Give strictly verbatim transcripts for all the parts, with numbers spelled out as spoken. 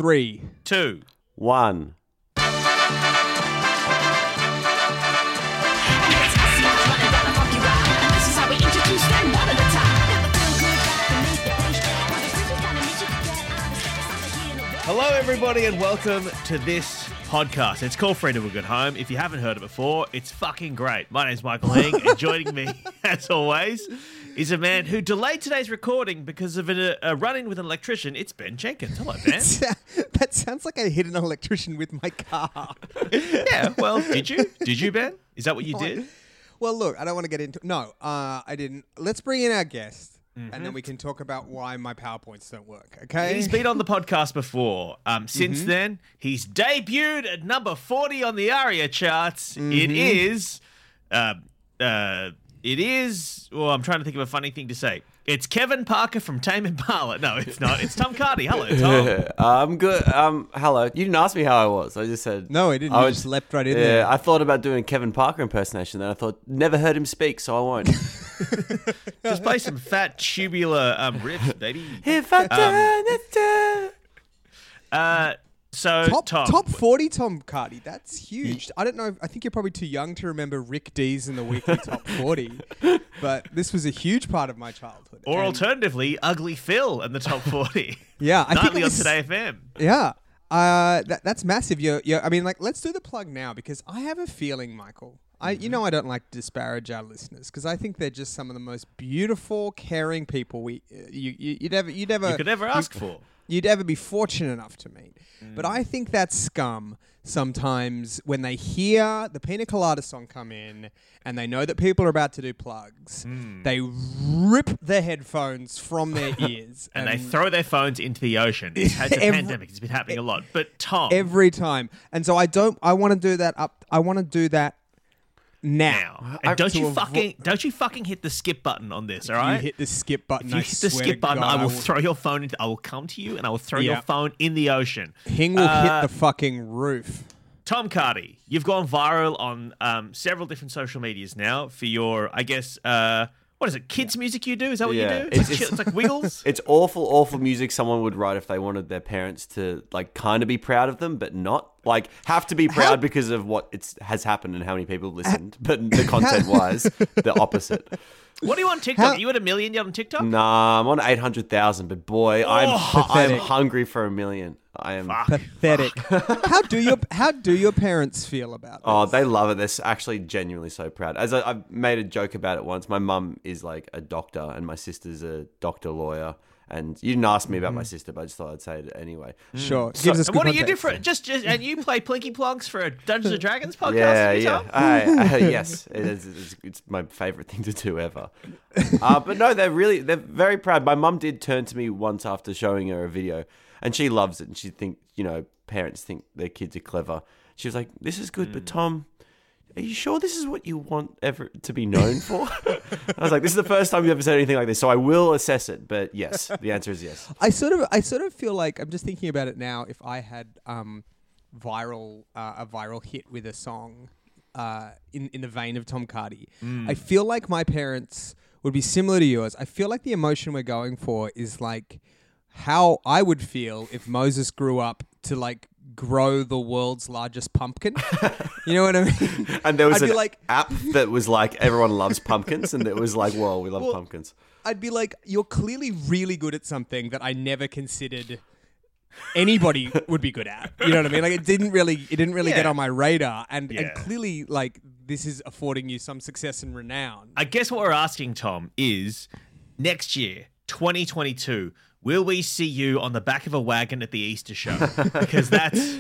Three. Two. One. Hello, everybody, and welcome to this podcast. It's called Friend of a Good Home. If you haven't heard it before, it's fucking great. My name's Michael Hing, and joining me, as always, is a man who delayed today's recording because of a, a run-in with an electrician. It's Ben Jenkins. Hello, Ben. That sounds like I hit an electrician with my car. Yeah, well, did you? Did you, Ben? Is that what you did? Well, look, I don't want to get into... No, uh, I didn't. Let's bring in our guest, mm-hmm. and then we can talk about why my PowerPoints don't work, okay? He's been on the podcast before. Um, since mm-hmm. then, he's debuted at number forty on the ARIA charts. Mm-hmm. It is... Uh, uh, it is... Well, I'm trying to think of a funny thing to say. It's Kevin Parker from Tame Impala. No, it's not. It's Tom Cardy. Hello, Tom. I'm good. Um, hello. You didn't ask me how I was. I just said... No, I didn't. I you was, just leapt right in yeah, there. I thought about doing a Kevin Parker impersonation, then I thought, never heard him speak, so I won't. Just play some fat, tubular um, riffs, baby. If I turn it down. Uh... So, top, Tom. top forty Tom Cardy, that's huge. I don't know, I think you're probably too young to remember Rick Dees in the weekly top forty, but this was a huge part of my childhood. Or and alternatively, Ugly Phil in the top forty. Yeah. I Nightly think on was, Today F M. Yeah. Uh, that, that's massive. You're, you're, I mean, like, let's do the plug now because I have a feeling, Michael, I, you know I don't like to disparage our listeners because I think they're just some of the most beautiful, caring people we uh, you, you, you'd ever... You'd ever you could ever ask for. You'd ever be fortunate enough to meet. Mm. But I think that scum sometimes when they hear the Pina Colada song come in and they know that people are about to do plugs, mm. they rip their headphones from their ears. and, and they throw their phones into the ocean. It's had a pandemic. It's been happening a lot. But Tom. Every time. And so I don't, I want to do that up. I want to do that now. now. And don't you fucking don't you fucking hit the skip button on this, all right? You hit the skip button. If you I hit the skip button, God, I will, I will throw your phone into I will come to you and I will throw yeah. your phone in the ocean. Hing will uh, hit the fucking roof. Tom Cardy, you've gone viral on um, several different social medias now for your, I guess, uh, what is it, kids music you do? Is that what yeah. you do? It's, it's, like, it's like Wiggles? It's awful, awful music someone would write if they wanted their parents to, like, kind of be proud of them, but not. Like, have to be proud how? because of what it's, has happened and how many people have listened. But the content-wise, the opposite. What are you on TikTok? How? Are you at a million yet on TikTok? Nah, I'm on eight hundred thousand, but boy, I'm Oh, hu- I'm hungry for a million. I am Fuck. Pathetic. how do your How do your parents feel about this? Oh, they love it. They're actually genuinely so proud. As I, I've made a joke about it once. My mum is like a doctor, and my sister's a doctor lawyer. And you didn't ask me about my sister, but I just thought I'd say it anyway. Sure. So, Gives us good what are you context. different? Just, just, and you play Plinky Plonks for a Dungeons and Dragons podcast? Yeah, you, yeah. Tom? I, I, yes, it is, it's, it's my favorite thing to do ever. Uh, but no, they're really, they're very proud. My mum did turn to me once after showing her a video, and she loves it. And she think, you know, parents think their kids are clever. She was like, "This is good, mm. but Tom, are you sure this is what you want ever to be known for?" I was like, "This is the first time you've ever said anything like this, so I will assess it." But yes, the answer is yes. I sort of, I sort of feel like I'm just thinking about it now. If I had um, viral, uh, a viral hit with a song uh, in in the vein of Tom Cardy, mm. I feel like my parents would be similar to yours. I feel like the emotion we're going for is like how I would feel if Moses grew up to like grow the world's largest pumpkin. You know what I mean? And there was I'd an be like, app that was like, everyone loves pumpkins, and it was like, whoa, we love well, pumpkins. I'd be like, you're clearly really good at something that I never considered anybody would be good at. You know what I mean? Like it didn't really, it didn't really Yeah. get on my radar, and, Yeah. and clearly, like this is affording you some success and renown. I guess what we're asking, Tom, is next year, twenty twenty-two, will we see you on the back of a wagon at the Easter show? Because that's...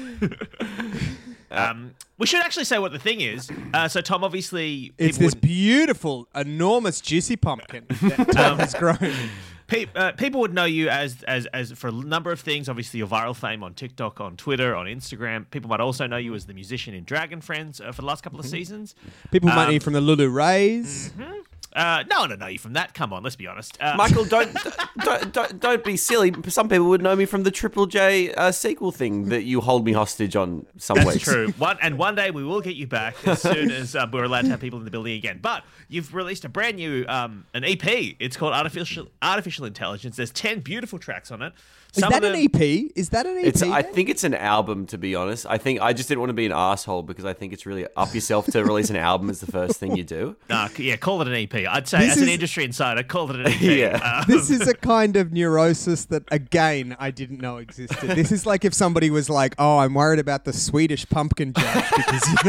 um, we should actually say what the thing is. Uh, so, Tom, obviously... It's this beautiful, enormous, juicy pumpkin that Tom has grown. Pe- uh, people would know you as, as as for a number of things. Obviously, your viral fame on TikTok, on Twitter, on Instagram. People might also know you as the musician in Dragon Friends uh, for the last couple of seasons. People Um, might know you from the Lulu Rays. Mm-hmm. Uh, no one will know you from that. Come on, let's be honest. Uh, Michael, don't, don't don't don't be silly. Some people would know me from the Triple J uh, sequel thing that you hold me hostage on some That's weeks. true. One, and one day we will get you back as soon as uh, we're allowed to have people in the building again. But you've released a brand new um, an E P. It's called Artificial Artificial Intelligence. There's ten beautiful tracks on it. Is Some that of an them- E P? Is that an E P? It's. I then? think it's an album, to be honest. I think I just didn't want to be an asshole because I think it's really up yourself to release an album as the first thing you do. Nah, yeah, call it an E P. I'd say This as an is- industry insider, call it an E P. Yeah. Uh, This is a kind of neurosis that, again, I didn't know existed. This is like if somebody was like, "Oh, I'm worried about the Swedish pumpkin judge," because you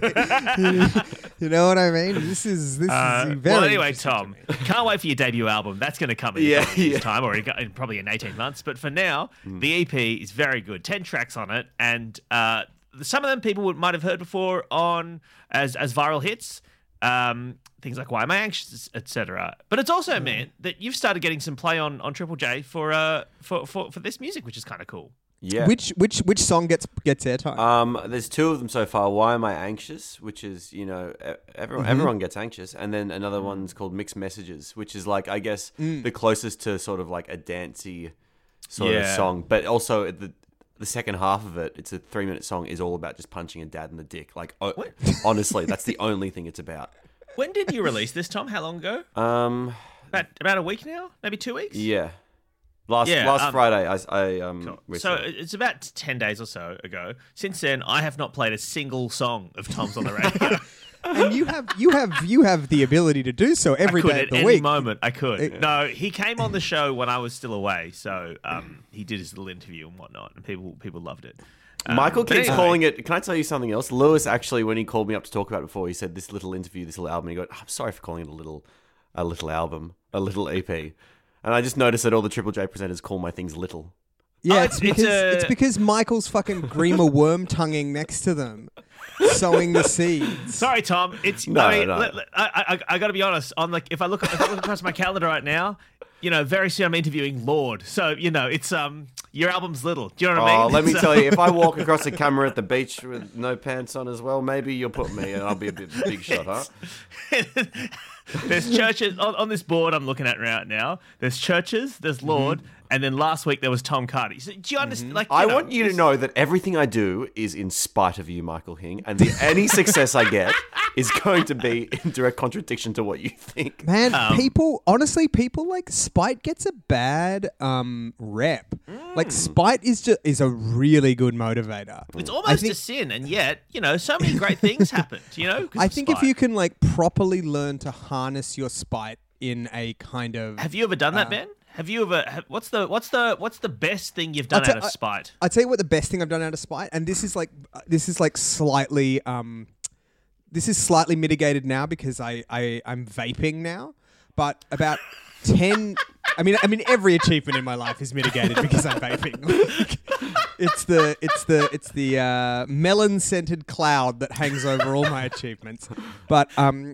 know, you know what I mean. This is this Uh, is very. well, anyway, interesting Tom, to me. can't wait for your debut album. That's going to come in Yeah, a couple of years' yeah. time, or in probably in eighteen months. But for now, the E P is very good. Ten tracks on it, and uh, some of them people would, might have heard before on as as viral hits. Um, things like "Why Am I Anxious," et cetera. But it's also meant that you've started getting some play on, on Triple J for uh for, for for this music, which is kind of cool. Yeah. Which which which song gets gets airtime? Um, there's two of them so far. Why Am I Anxious? Which is, you know, e- everyone, Mm-hmm. everyone gets anxious. And then another one's called Mixed Messages, which is like, I guess, Mm. the closest to sort of like a dancey sort of Yeah. song. But also the the second half of it, it's a three minute song, is all about just punching a dad in the dick. Like, oh, What? honestly, that's the only thing it's about. When did you release this, Tom? How long ago? Um, About about a week now? Maybe two weeks? yeah. Last Yeah, last um, Friday, I, I um. Cool. whistled. So it's about ten days or so ago. Since then, I have not played a single song of Tom's on the radio. And you have you have you have the ability to do so every I could day at of the any week. moment. I could. It- No, he came on the show when I was still away, so um, he did his little interview and whatnot, and people people loved it. Um, Michael but keeps anyway, calling it. Can I tell you something else? Lewis actually, when he called me up to talk about it before, he said this little interview, this little album. He goes, "I'm sorry for calling it a little, a little album, a little E P." And I just noticed that all the Triple J presenters call my things little. Yeah, Oh, it's, it's- it's because a- it's because Michael's fucking Grima worm tonguing next to them, sowing the seeds. Sorry, Tom. It's No, I mean, no. let- let- I, I, I got to be honest. On like, if I look, if I look across my calendar right now, you know, very soon I'm interviewing Lord. So you know, it's um, your album's little. Do you know what I Oh, mean? let me So- tell you, if I walk across the camera at the beach with no pants on as well, maybe you'll put me and I'll be a bit big shot, huh? There's churches on, on this board I'm looking at right now. There's churches, there's Lord, and then last week there was Tom Cardy. So, do you understand? Like, I know, want you to this- know that everything I do is in spite of you, Michael Hing, and the any success I get is going to be in direct contradiction to what you think. Man, Um, people honestly, people like spite gets a bad um rep. Mm. Like spite is just is a really good motivator. It's I almost think- a sin, and yet you know so many great things happened. You know, 'cause I of think if spite. you can like properly learn to harness your spite in a kind of have you ever done that, Ben? Have you ever? Have, what's the what's the what's the best thing you've done I'll out tell- of spite? I tell you what, the best thing I've done out of spite, and this is like uh, this is like slightly um, this is slightly mitigated now because I I I'm vaping now, but about ten. I mean, I mean, every achievement in my life is mitigated because I'm vaping. Like, it's the it's the it's the uh, melon scented cloud that hangs over all my achievements. But um,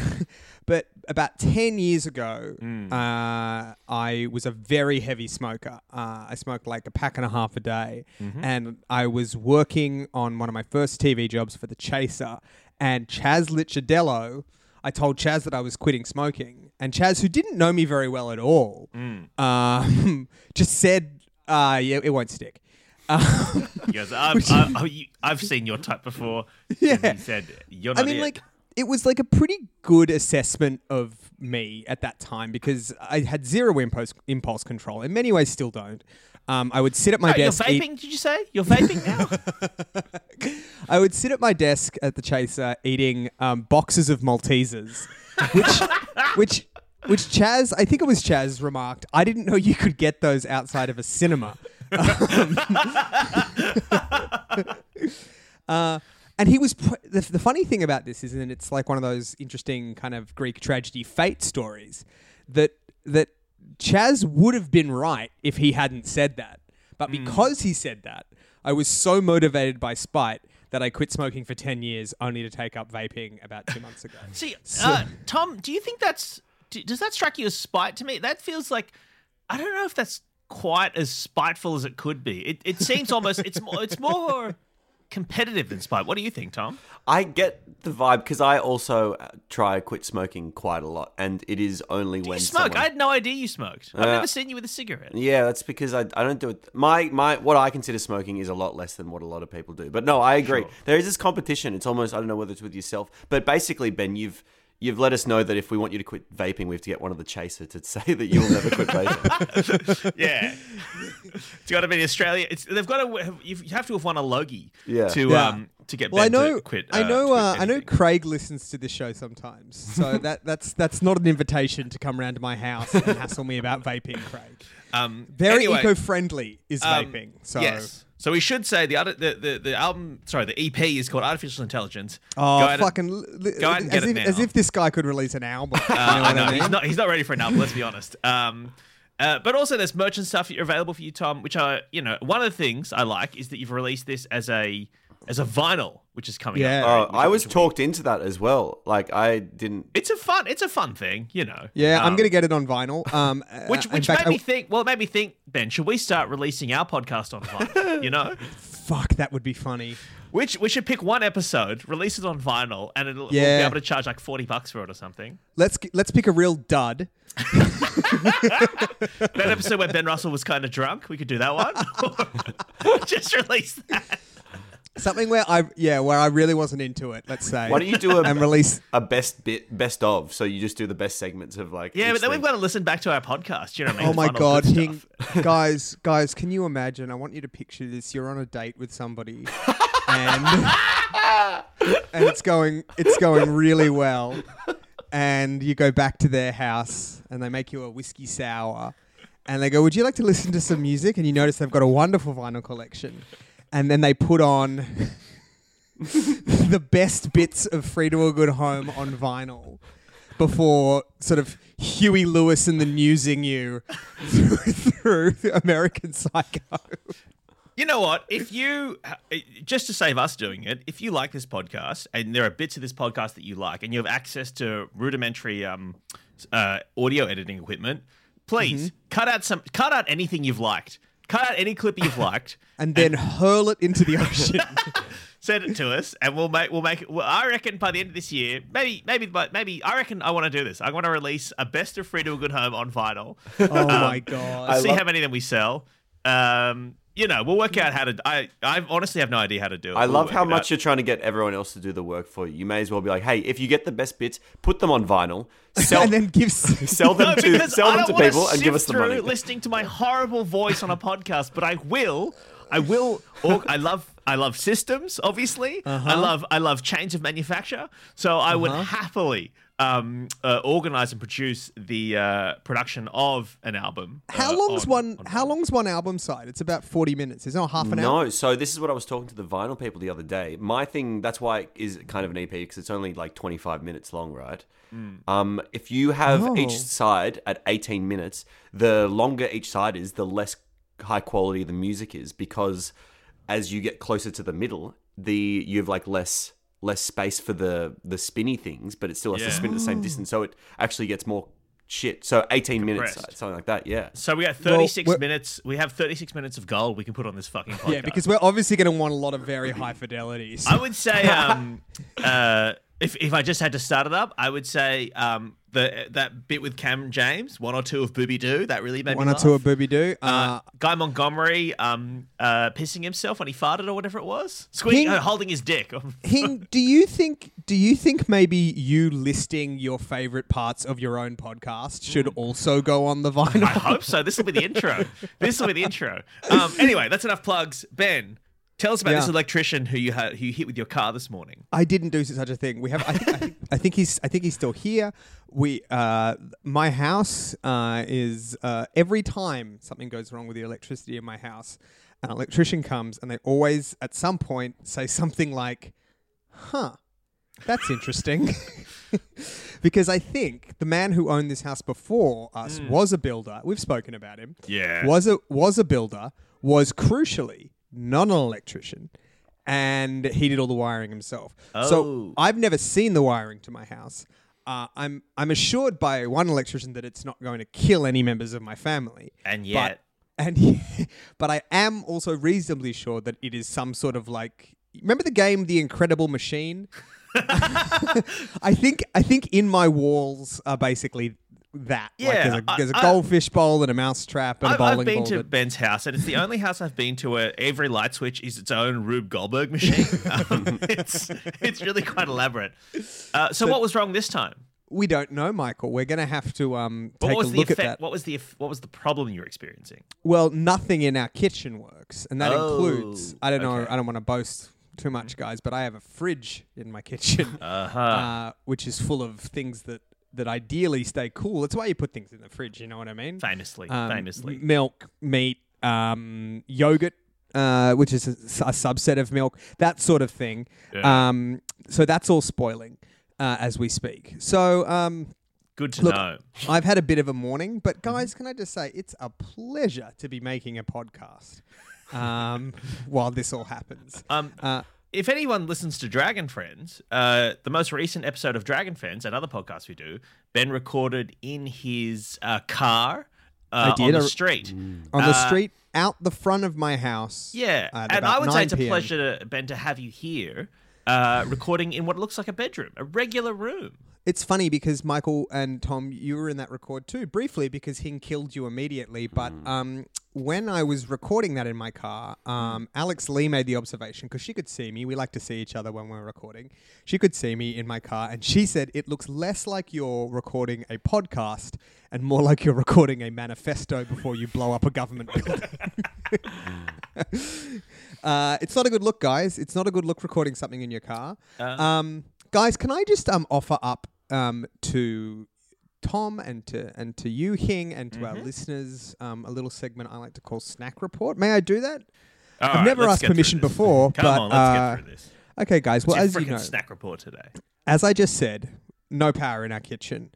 but about ten years ago, uh, I was a very heavy smoker. Uh, I smoked like a pack and a half a day, and I was working on one of my first T V jobs for The Chaser. And Chaz Licciardello, I told Chaz that I was quitting smoking, and Chaz, who didn't know me very well at all, um, just said, uh, "Yeah, it won't stick." Um, He goes, I've, I, I, you- I've seen your type before. Yeah. And he said, you're not I mean, it. like, it was like a pretty good assessment of me at that time because I had zero impulse, impulse control. In many ways, still don't. Um, I would sit at my Oh, you're desk. eat- vaping, did you say? You're vaping now? I would sit at my desk at the Chaser eating um, boxes of Maltesers, which, which, which Chaz, I think it was Chaz, remarked, I didn't know you could get those outside of a cinema. Um, uh, and he was pr- the, the funny thing about this is, and it's like one of those interesting kind of Greek tragedy fate stories that that Chaz would have been right if he hadn't said that, but because he said that, I was so motivated by spite that I quit smoking for ten years only to take up vaping about two months ago. See, uh, Tom, do you think that's... Do, does that strike you as spite to me? That feels like... I don't know if that's quite as spiteful as it could be. It, it seems almost... It's more, it's more competitive than spite. What do you think, Tom? I get the vibe because I also uh, try quit smoking quite a lot, and it is only Do when you smoke? someone- I had no idea you smoked. I've Uh, never seen you with a cigarette. Yeah, that's because I, I don't do it. My my what I consider smoking is a lot less than what a lot of people do. But no, I agree. Sure. There is this competition. It's almost I don't know whether it's with yourself, but basically, Ben, you've you've let us know that if we want you to quit vaping, we have to get one of the chaser to say that you will never quit vaping. Yeah, it's got to be Australia. It's they've got to. You have to have won a Logie. Yeah. To Yeah. um to get Well, I Ben know, to quit. I uh, know, quit uh, I know. anything. Craig listens to this show sometimes, so that that's that's not an invitation to come round to my house and hassle me about vaping, Craig. Um, Very anyway, eco-friendly is um, vaping. So yes. So we should say the other the, the the album. Sorry, the E P is called Artificial Intelligence. Oh, Go out and- fucking! li- go out and get as, it if, now. as if this guy could release an album. You know Uh, I what know I mean? he's not. He's not ready for an album. Let's be honest. Um, uh, but also there's merch and stuff that are available for you, Tom. Which are you know one of the things I like is that you've released this as a as a vinyl, which is coming Yeah. up. Oh, I was talked into that as well. Like I didn't. It's a fun. It's a fun thing, you know. Yeah, I'm Um, gonna get it on vinyl. Um, Which uh, in which fact, made me I- think. Well, it made me think. Ben, should we start releasing our podcast on vinyl? You know, fuck, that would be funny. which we should pick one episode, release it on vinyl, and it'll we'll be Yeah. able to charge like forty bucks for it or something. Let's g- let's pick a real dud. That episode where Ben Russell was kind of drunk, we could do that one. Just release that. Something where I yeah where I really wasn't into it. Let's say. Why don't you do a and release? a best bit best of? So you just do the best segments of like. Yeah, each but then thing. we've got to listen back to our podcast. You know what I mean? Oh The my final god, good Hing, stuff. guys, guys, can you imagine? I want you to picture this. You're on a date with somebody, and and it's going it's going really well, and you go back to their house, and they make you a whiskey sour, and they go, "Would you like to listen to some music?" And you notice they've got a wonderful vinyl collection, and then they put on the best bits of Free to a Good Home on vinyl before sort of Huey Lewis and the Newsing you through, through American Psycho. You know what? If you, just to save us doing it, if you like this podcast and there are bits of this podcast that you like and you have access to rudimentary um, uh, audio editing equipment, please Mm-hmm. cut out some, cut out anything you've liked. Cut out any clip you've liked. And then hurl it into the ocean. Send it to us, and we'll make we'll make it. Well, I reckon by the end of this year, maybe maybe but maybe I reckon I want to do this. I want to release a best of Free to a Good Home on vinyl. Oh my god. I See love- how many of them we sell. Um, you know, we'll work out how to. I I honestly have no idea how to do it. I We'll love work how it much out. you're trying to get everyone else to do the work for you. You may as well be like, hey, if you get the best bits, put them on vinyl, sell, and then gives sell them No, to because sell I them don't to wanna people and sift give us the through money. listening to my horrible voice on a podcast, but I will. I will. Or, I love. I love systems. Obviously, Uh-huh. I love. I love chains of manufacture. So I would Uh-huh. happily um, uh, organize and produce the uh, production of an album. How uh, long's on- one on how vinyl. long's one album side? It's about forty minutes. It's not half an hour. No, so this is what I was talking to the vinyl people the other day. My thing, that's why it is kind of an E P, because it's only like twenty-five minutes long, right? Um, if you have Oh. each side at eighteen minutes, the longer each side is, the less high quality the music is, because as you get closer to the middle, the you have like less less space for the the spinny things, but it still has Yeah. to spin at the same distance, so it actually gets more shit. So eighteen minutes, Compressed. something like that. Yeah. So we got thirty-six we're- minutes. We have thirty-six minutes of gold we can put on this fucking podcast. Yeah, because we're obviously going to want a lot of very high fidelity. So I would say, um, uh, if if I just had to start it up, I would say um, the that bit with Cam James, one or two of Booby Doo, that really made one me or laugh. two of Booby Doo. Uh, Uh, Guy Montgomery um, uh, pissing himself when he farted or whatever it was, squeaking, Hing- uh, holding his dick. Hing, do you think do you think maybe you listing your favorite parts of your own podcast should also go on the vinyl? I hope so. This will be the intro. This will be the intro. Um, anyway, that's enough plugs. Ben, tell us about Yeah. this electrician who you had who you hit with your car this morning. I didn't do such a thing. We have. I think, I think, I think he's. I think he's still here. We. Uh, my house uh, is uh, every time something goes wrong with the electricity in my house, an electrician comes and they always at some point say something like, "Huh, that's interesting," because I think the man who owned this house before us was a builder. We've spoken about him. Yeah. Was a was a builder. Was crucially not an electrician. And he did all the wiring himself. Oh. So I've never seen the wiring to my house. Uh, I'm I'm assured by one electrician that it's not going to kill any members of my family. And But- yet, and but I am also reasonably sure that it is some sort of like, remember the game The Incredible Machine? I think I think in my walls are basically that. Like Yeah, there's a, I- there's a I- goldfish bowl and a mouse trap and a I've, bowling I've been ball. to that- Ben's house, and it's the only house I've been to where every light switch is its own Rube Goldberg machine. um, it's it's really quite elaborate. Uh, so, what was wrong this time? We don't know, Michael. We're going to have to um, What take a was the look effect? at that. What was the eff- what was the problem you were experiencing? Well, nothing in our kitchen works, and that Oh, includes. I don't know. okay. I don't want to boast too much, guys, but I have a fridge in my kitchen, Uh-huh. uh, which is full of things that that ideally stay cool. That's why you put things in the fridge. You know what I mean? Famously, Um, famously. m- milk, meat, um, yogurt, uh, which is a, s- a subset of milk, that sort of thing. Yeah. Um, so that's all spoiling uh, as we speak. So. Um, Good to look, know. I've had a bit of a morning, but guys, can I just say it's a pleasure to be making a podcast um, while this all happens. Um, Uh, if anyone listens to Dragon Friends, uh, the most recent episode of Dragon Friends, another podcast we do, Ben recorded in his uh, car uh, I did. on the I- street. on the Uh, street out the front of my house. Yeah, at and about I would say it's a nine p m. pleasure, to, Ben, to have you here uh, recording in what looks like a bedroom, a regular room. It's funny because Michael and Tom, you were in that record too, briefly because Hing killed you immediately. But um, when I was recording that in my car, um, Alex Lee made the observation because she could see me. We like to see each other when we're recording. She could see me in my car, and she said it looks less like you're recording a podcast and more like you're recording a manifesto before you blow up a government building. uh, it's not a good look, guys. It's not a good look recording something in your car. Uh, Um, guys, can I just um, offer up um, to Tom and to and to you, Hing, and to our listeners um, a little segment I like to call Snack Report? May I do that? All I've right, never let's asked get through permission this. before, Come but on, let's uh, get through this. okay, guys. Well, It's as your you frickin' know, snack report today. as I just said, no power in our kitchen.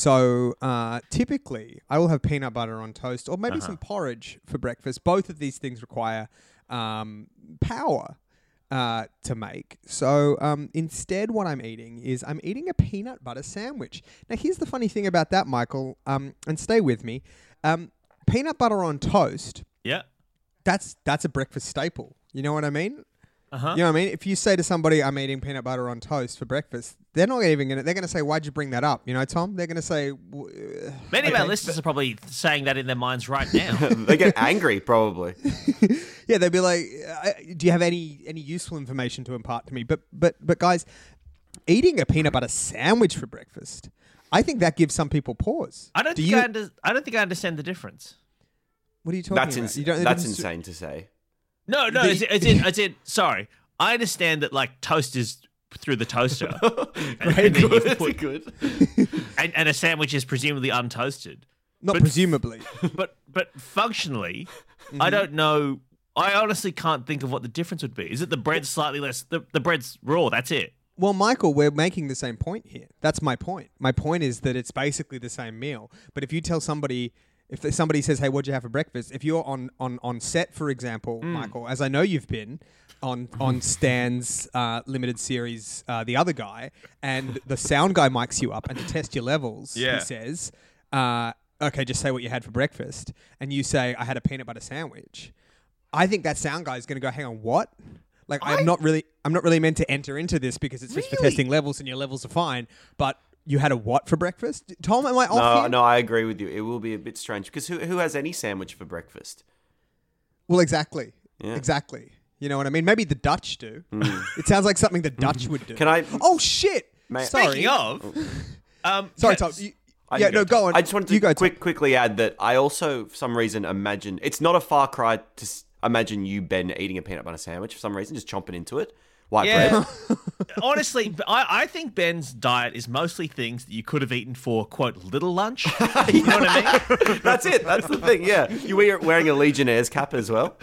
So uh, typically, I will have peanut butter on toast or maybe Uh-huh. some porridge for breakfast. Both of these things require um, power uh, to make. So um, instead, what I'm eating is I'm eating a peanut butter sandwich. Now, here's the funny thing about that, Michael, um, and stay with me. Um, peanut butter on toast, Yeah. that's that's a breakfast staple. You know what I mean? Uh-huh. You know what I mean? If you say to somebody, I'm eating peanut butter on toast for breakfast, they're not even going to, they're going to say, why'd you bring that up? You know, Tom? They're going to say, w- uh, Many of our okay. listeners are probably saying that in their minds right now. They get angry, probably. Yeah, they'd be like, uh, do you have any any useful information to impart to me? But, but, but guys, eating a peanut butter sandwich for breakfast, I think that gives some people pause. I don't Do think you, I, under- I don't think I understand the difference. What are you talking That's about? ins- You don't know the that's difference- insane to say. No, no, The- it's, it's in, it's in, sorry. I understand that like toast is through the toaster. and, and, then you That's put- good. and, and a sandwich is presumably untoasted. Not but- presumably. But but functionally, I don't know. I honestly can't think of what the difference would be. Is it the bread's slightly less? The, the bread's raw, that's it. Well, Michael, we're making the same point here. That's my point. My point is that it's basically the same meal. But if you tell somebody, if somebody says, "Hey, what'd you have for breakfast?" If you're on on, on set, for example, Mm. Michael, as I know you've been on on Stan's uh, limited series, uh, The Other Guy, and the sound guy mics you up, and to test your levels, Yeah. he says, uh, "Okay, just say what you had for breakfast," and you say, "I had a peanut butter sandwich." I think that sound guy is going to go, "Hang on, what?" Like I- I'm not really, I'm not really meant to enter into this because it's just for Really? testing levels, and your levels are fine. But you had a what for breakfast, Tom? Am I off No, here? no, I agree with you. It will be a bit strange because who who has any sandwich for breakfast? Well, exactly, Yeah. exactly. You know what I mean? Maybe the Dutch do. It sounds like something the Dutch would do. Can I? Oh shit! May- Sorry, Speaking of, um, sorry, yeah, Tom. You, I yeah, can no, go on. I just wanted to you go, Tom. quick, quickly add that I also, for some reason, imagine it's not a far cry to s- imagine you, Ben, eating a peanut butter sandwich for some reason, just chomping into it. White Yeah. bread. honestly, I, I think Ben's diet is mostly things that you could have eaten for quote little lunch. You know what I mean? That's it. That's the thing. Yeah, you were wearing a Legionnaire's cap as well.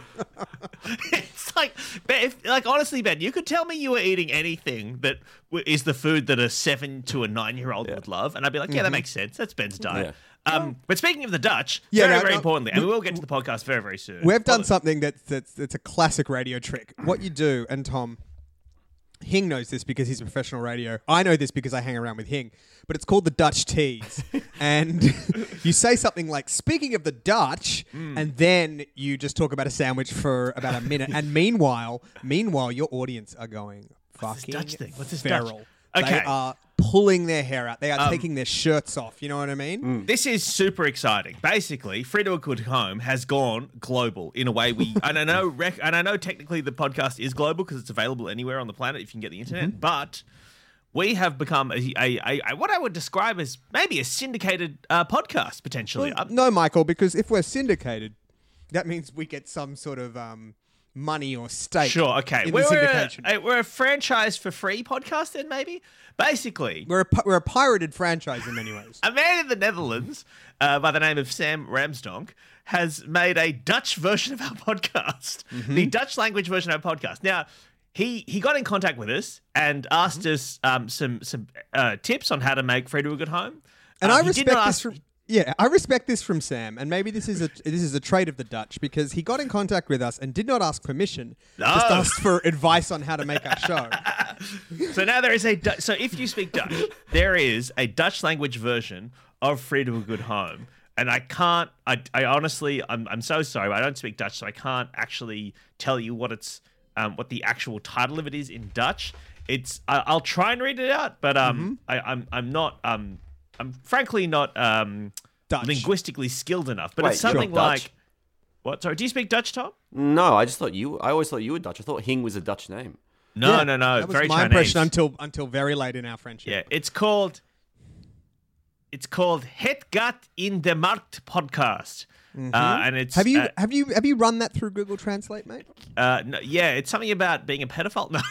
It's like, Ben, if, like honestly, Ben, you could tell me you were eating anything that w- is the food that a seven to a nine year old would love, and I'd be like, yeah, that makes sense. That's Ben's diet. Um, but speaking of the Dutch, Yeah, very, no, very no, importantly, and we will get to the podcast very, very soon. We've done Well, something that's, that's that's a classic radio trick. What you do, and Tom, Hing knows this because he's a professional radio. I know this because I hang around with Hing. But it's called the Dutch tease. And you say something like, speaking of the Dutch, and then you just talk about a sandwich for about a minute. And meanwhile, meanwhile, your audience are going, What's this fucking Dutch thing? What's this feral. Dutch? Okay. They are pulling their hair out. They are Um, taking their shirts off. You know what I mean? This is super exciting. Basically, Free to a Good Home has gone global in a way we and I know rec, and I know technically the podcast is global because it's available anywhere on the planet if you can get the internet. But we have become a, a, a, a what I would describe as maybe a syndicated uh, podcast potentially. Well, Um, no, Michael, because if we're syndicated, that means we get some sort of um, money or stake. Sure, okay. In We're, the we're, syndication. a, we're a franchise for free podcast then, maybe? Basically, We're a, pi- we're a pirated franchise in many ways. a man in the Netherlands uh, by the name of Sam Ramsdonk has made a Dutch version of our podcast, Mm-hmm. the Dutch language version of our podcast. Now, he he got in contact with us and asked Mm-hmm. us um, some some uh, tips on how to make Free to a Good Home. And Uh, I he did respect not this ask- from yeah, I respect this from Sam, and maybe this is a this is a trait of the Dutch because he got in contact with us and did not ask permission, just No. asked for advice on how to make our show. So now there is a Du- so if you speak Dutch, there is a Dutch language version of Free to a Good Home, and I can't. I, I honestly, I'm I'm so sorry, but I don't speak Dutch, so I can't actually tell you what it's um, what the actual title of it is in Dutch. It's I, I'll try and read it out, but um I, I'm I'm not um I'm frankly not um Dutch. linguistically skilled enough. But Wait, it's something you're Dutch? like what? Sorry, do you speak Dutch, Tom? No, I just thought you. I always thought you were Dutch. I thought Hing was a Dutch name. No, Yeah, no, no. That was Very my Chinese. impression until until very late in our friendship. Yeah, it's called it's called Het Gat in de Markt podcast, uh, and it's Have you uh, have you have you run that through Google Translate, mate? uh, no, yeah, it's something about being a pedophile. No.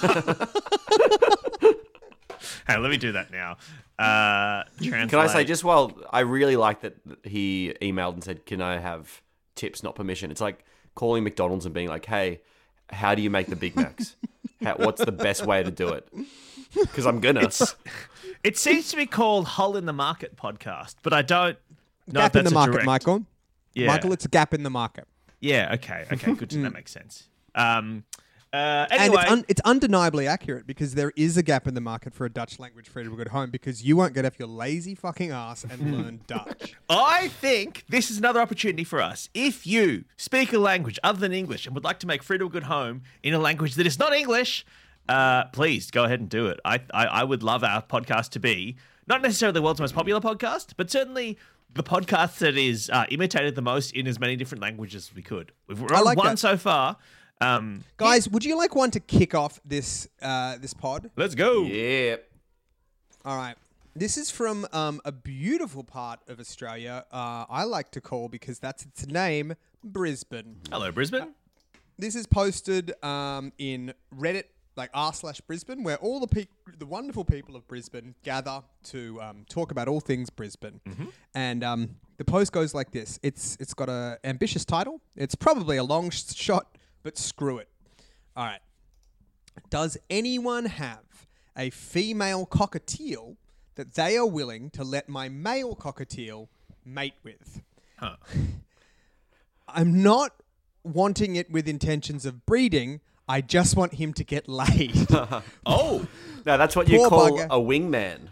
Hey, let me do that now. Uh, translate. Can I say, just while I really like that he emailed and said, "Can I have tips, not permission?" It's like calling McDonald's and being like, "Hey, how do you make the Big Macs? How, what's the best way to do it?" Because I'm gonna. It seems to be called Hole in the Market podcast, but I don't know Gap if in that's the a market, direct- Michael. Yeah. Michael, it's a gap in the market. Yeah. Okay. Okay. Good. To, that makes sense. Um. Uh. And Anyway. it's, un- it's undeniably accurate because there is a gap in the market for a Dutch language free to a good home because you won't get off your lazy fucking ass and learn Dutch. I think this is another opportunity for us. If you speak a language other than English and would like to make Free to a Good Home in a language that is not English, uh, please go ahead and do it. I, I I would love our podcast to be not necessarily the world's most popular podcast, but certainly the podcast that is uh, imitated the most in as many different languages as we could. We've run like one that. so far. Um, Guys, would you like one to kick off this uh, this pod? let's go. Yeah. All right. This is from um, a beautiful part of Australia uh, I like to call, because that's its name, Brisbane. Hello, Brisbane. This is posted um, in Reddit, like r slash Brisbane, where all the pe- the wonderful people of Brisbane gather to um, talk about all things Brisbane. And um, the post goes like this. It's It's got a ambitious title. It's probably a long sh- shot, but screw it. All right. Does anyone have a female cockatiel that they are willing to let my male cockatiel mate with? Huh. I'm not wanting it with intentions of breeding. I just want him to get laid. Oh, No, that's what you Poor call bugger. a wingman.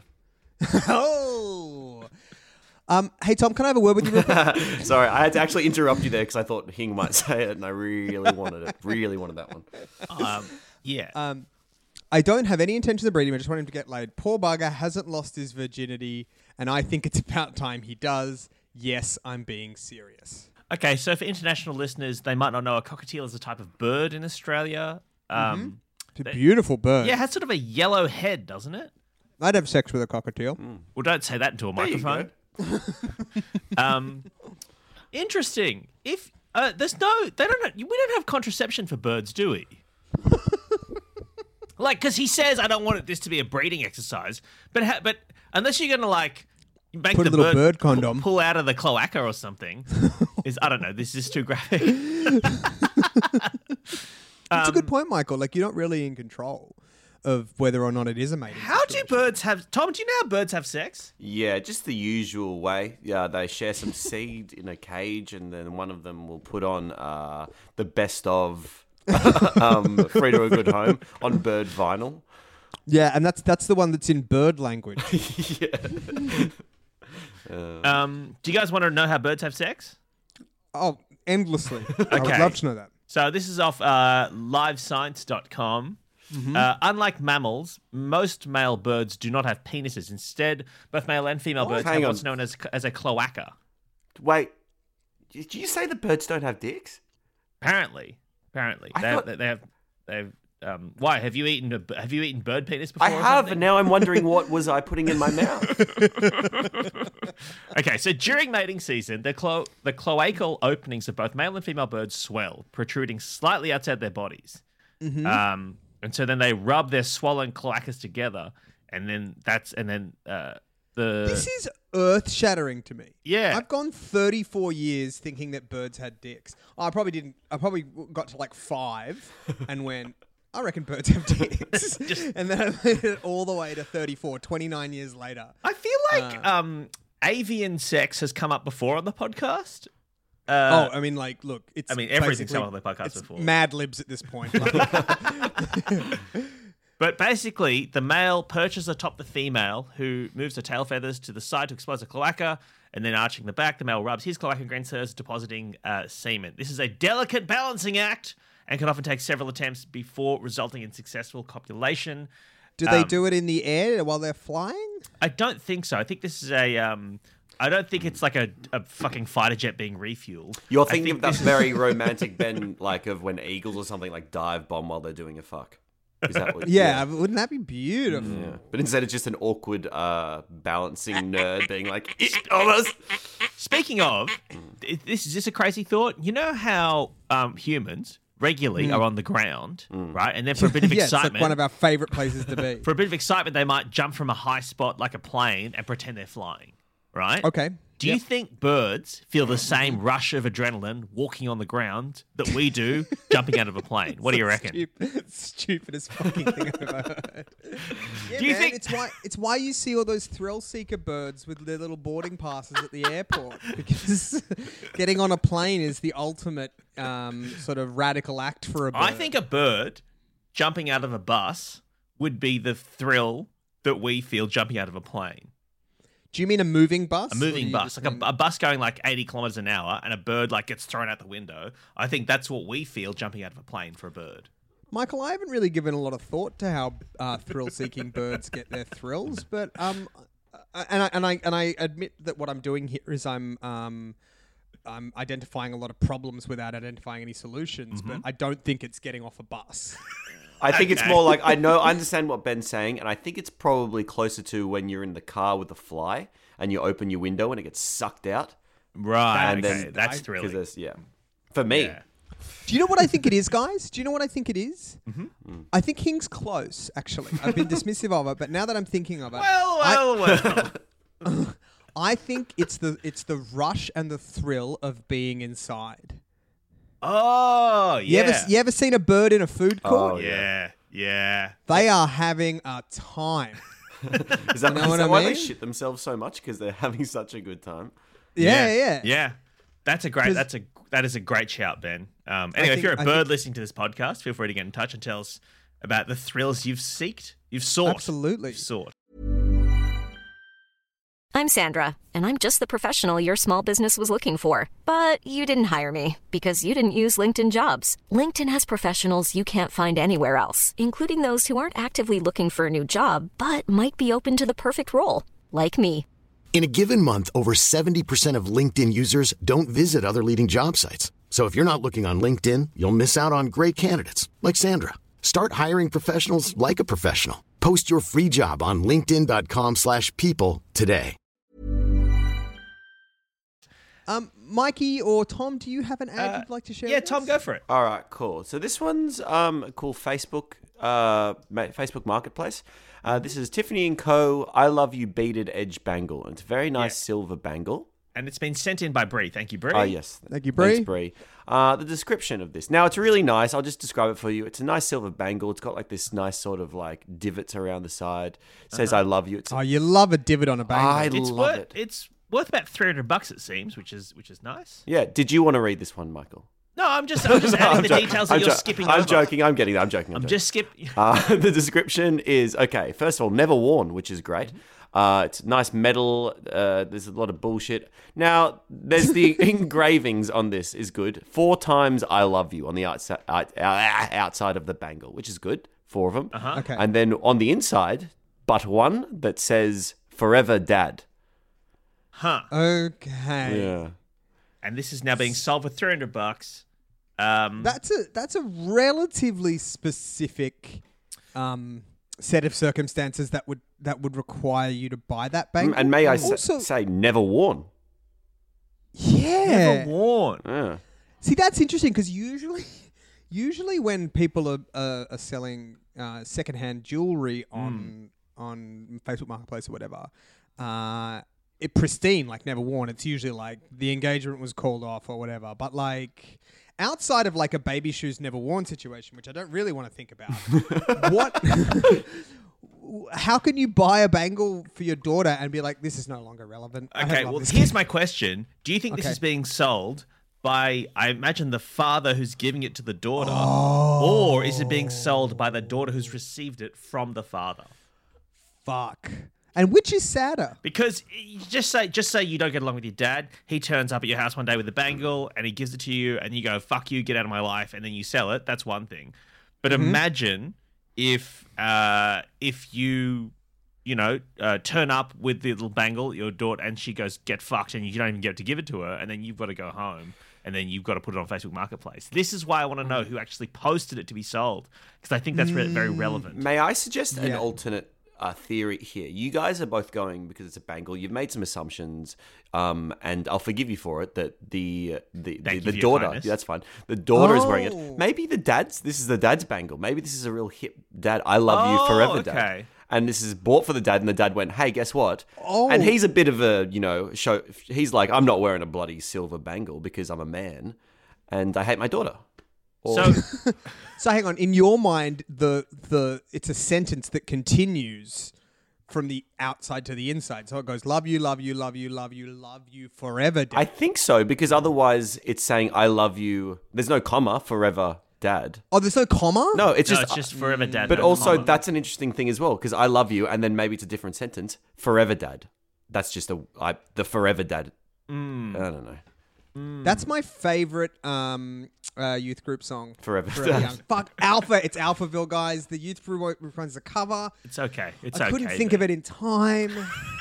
Oh. Um, hey, Tom, can I have a word with you real quick? Sorry, I had to actually interrupt you there because I thought Hing might say it, and I really wanted it. Really wanted that one. um, yeah. Um, I don't have any intentions of breeding. I just want him to get laid. Poor bugger hasn't lost his virginity, and I think it's about time he does. Yes, I'm being serious. Okay, so for international listeners, they might not know a cockatiel is a type of bird in Australia. Um, It's a beautiful bird. Yeah, it has sort of a yellow head, doesn't it? I'd have sex with a cockatiel. Well, don't say that into a you microphone. um, interesting. If uh, there's no, they don't. Have, we don't have contraception for birds, do we? Like, because he says, I don't want this to be a breeding exercise, but ha- but unless you're gonna like make Put a the little bird pull- condom. pull out of the cloaca or something, is I don't know. This is too graphic. It's a good point, Michael. Like, you're not really in control of whether or not it is a mating. How do situation. birds have? Tom, do you know how birds have sex? Yeah, just the usual way. Yeah, they share some seed in a cage, and then one of them will put on uh, the best of um, Free to a Good Home on bird vinyl. Yeah, and that's that's the one that's in bird language. Um, do you guys want to know how birds have sex? Oh, endlessly. I would Okay. love to know that. So this is off uh, live science dot com. Uh, unlike mammals, most male birds do not have penises. Instead, both male and female birds hang have on. what's known as as a cloaca. Wait, did you say the birds don't have dicks? Apparently, apparently I they, thought- they, they have they have Um, why have you eaten a, have you eaten bird penis before? I or have, something? and now I'm wondering what was I putting in my mouth. Okay, so during mating season, the clo- the cloacal openings of both male and female birds swell, protruding slightly outside their bodies. Mm-hmm. Um, and so then they rub their swollen cloacas together, and then that's and then uh, the This is earth-shattering to me. Yeah. I've gone thirty-four years thinking that birds had dicks. I probably didn't. I probably got to like five and went, I reckon birds have dicks. And then I made it all the way to thirty-four, twenty-nine years later. I feel like Uh, um, avian sex has come up before on the podcast. Uh, oh, I mean, like, look, it's I mean, everything's basically- come up on the podcast it's before. Mad Libs at this point. Like, But basically, the male perches atop the female, who moves her tail feathers to the side to expose a cloaca, and then arching the back, the male rubs his cloaca against hers, depositing uh, semen. This is a delicate balancing act and can often take several attempts before resulting in successful copulation. do they Um, do it in the air while they're flying? I don't think so. I think this is a. Um, I don't think it's like a, a fucking fighter jet being refueled. You're I thinking think of that this- very romantic Ben, like of when eagles or something like dive bomb while they're doing a fuck. Is that what? Yeah, wouldn't that be beautiful? Yeah. But instead, it's just an awkward uh, balancing nerd being like, almost. Speaking of, i- this is this a crazy thought? You know how um, humans regularly are on the ground, right? And then for a bit of Yeah, it's excitement, like one of our favorite places to be. for a bit of excitement, they might jump from a high spot like a plane and pretend they're flying, right? Okay. Do you think birds feel the same rush of adrenaline walking on the ground that we do jumping out of a plane? What do you reckon? Stupid, stupidest fucking thing I've ever heard. Yeah, Do you man, think- it's why it's why you see all those thrill seeker birds with their little boarding passes at the airport, because getting on a plane is the ultimate um, sort of radical act for a bird. I think a bird jumping out of a bus would be the thrill that we feel jumping out of a plane. Do you mean a moving bus? A Or do moving you bus, just like a, mean- a bus going like eighty kilometers an hour, and a bird like gets thrown out the window. I think that's what we feel jumping out of a plane for a bird. Michael, I haven't really given a lot of thought to how uh, thrill-seeking birds get their thrills, but um, uh, and I and I and I admit that what I'm doing here is I'm um, I'm identifying a lot of problems without identifying any solutions. But I don't think it's getting off a bus. I think it's Okay. more like, I know, I understand what Ben's saying, and I think it's probably closer to when you're in the car with a fly and you open your window and it gets sucked out. Right. And okay, then- that's I- Because thrilling. there's, yeah. For me. Yeah. Do you know what I think it is, guys? Do you know what I think it is? Mm-hmm. I think King's close. Actually, I've been dismissive of it, but now that I'm thinking of it, Well, I- well, well. I think it's the it's the rush and the thrill of being inside. Oh, You yeah. ever you ever seen a bird in a food court? Oh, yeah, yeah. They are having a time. Is that, know is what that I why they mean? shit themselves so much? Because they're having such a good time. Yeah, yeah. Yeah. That's a great. 'Cause- That's a that is a great shout, Ben. Um, anyway, if think- you're a I bird think- listening to this podcast, feel free to get in touch and tell us about the thrills you've seeked, you've sought, Absolutely. you've sought. I'm Sandra, and I'm just the professional your small business was looking for. But you didn't hire me because you didn't use LinkedIn Jobs. LinkedIn has professionals you can't find anywhere else, including those who aren't actively looking for a new job, but might be open to the perfect role, like me. In a given month, over seventy percent of LinkedIn users don't visit other leading job sites. So if you're not looking on LinkedIn, you'll miss out on great candidates like Sandra. Start hiring professionals like a professional. Post your free job on linkedin dot com slash people today. Um, Mikey or Tom, do you have an ad Uh, you'd like to share? Yeah, with Tom, us? go for it. All right, cool. So this one's um, a cool Facebook uh, ma- Facebook Marketplace. Uh, this is Tiffany and Co. I Love You Beaded Edge Bangle. And it's a very nice Yeah. silver bangle. And it's been sent in by Bree. Thank you, Bree. Oh, yes. Thank you, Thanks, Bree. Bree. Uh, the description of this. Now, it's really nice. I'll just describe it for you. It's a nice silver bangle. It's got like this nice sort of like divots around the side. It says, I love you. It's Oh, you love a divot on a bangle. I It's love worth it. it's worth about three hundred bucks, it seems, which is which is nice. Yeah. Did you want to read this one, Michael? No, I'm just I'm just adding the jo- details that I'm you're jo- skipping I'm over. joking. I'm getting that. I'm joking. I'm, I'm joking. just skip. Uh, the description is okay. First of all, never worn, which is great. Uh, it's nice metal. Uh, there's a lot of bullshit. Now, there's the engravings on this is good. Four times "I love you" on the outside out, outside of the bangle, which is good. Four of them. Uh-huh. Okay. And then on the inside, but one that says "Forever Dad." Huh. Okay. Yeah. And this is now being sold for three hundred bucks. Um, That's a that's a relatively specific um, set of circumstances that would that would require you to buy that bangle. And may I sa- also, say, never worn. yeah. never worn. Yeah. See, that's interesting because usually, usually when people are uh, are selling uh, secondhand jewelry on on Facebook Marketplace or whatever, uh, it pristine, like never worn. It's usually like the engagement was called off or whatever. But like outside of like a baby shoes never worn situation, which I don't really want to think about, what? How can you buy a bangle for your daughter and be like, this is no longer relevant? I don't Okay, love well, this here's kid. my question. Do you think this Okay. is being sold by, I imagine, the father who's giving it to the daughter? Oh. Or is it being sold by the daughter who's received it from the father? Fuck. And which is sadder? Because you just say just say you don't get along with your dad. He turns up at your house one day with a bangle and he gives it to you and you go, fuck you, get out of my life, and then you sell it. That's one thing. But Mm-hmm. imagine if uh, if you, you know, uh, turn up with the little bangle, your daughter, and she goes, get fucked, and you don't even get to give it to her, and then you've got to go home, and then you've got to put it on Facebook Marketplace. This is why I want to know who actually posted it to be sold, because I think that's re- very relevant. May I suggest an Yeah. alternate uh, theory here? You guys are both going because it's a bangle. You've made some assumptions, um, and I'll forgive you for it. That the the, the, Thank you the for your daughter, kindness. that's fine. The daughter is wearing Oh. it. Maybe the dad's. This is the dad's bangle. Maybe this is a real hip dad. I love you Oh, forever, dad. okay. And this is bought for the dad, and the dad went, "Hey, guess what?" Oh. And he's a bit of a, you know, show. He's like, "I'm not wearing a bloody silver bangle because I'm a man, and I hate my daughter." Or- So So hang on, in your mind, the the it's a sentence that continues from the outside to the inside. So it goes, love you, love you, love you, love you, love you forever, Dad. I think so, because otherwise it's saying I love you. There's no comma, forever, dad. oh, there's no comma? No, it's no, just. it's just forever dad. but no also, comma. that's an interesting thing as well, because I love you, and then maybe it's a different sentence. Forever, dad. That's just a I, the forever dad. Mm. I don't know. That's my favorite um, uh, youth group song. Forever, Forever Dad. Young. Fuck, Alpha. It's Alphaville, guys. The youth group runs the cover. It's okay. It's I okay. couldn't think Ben. of it in time.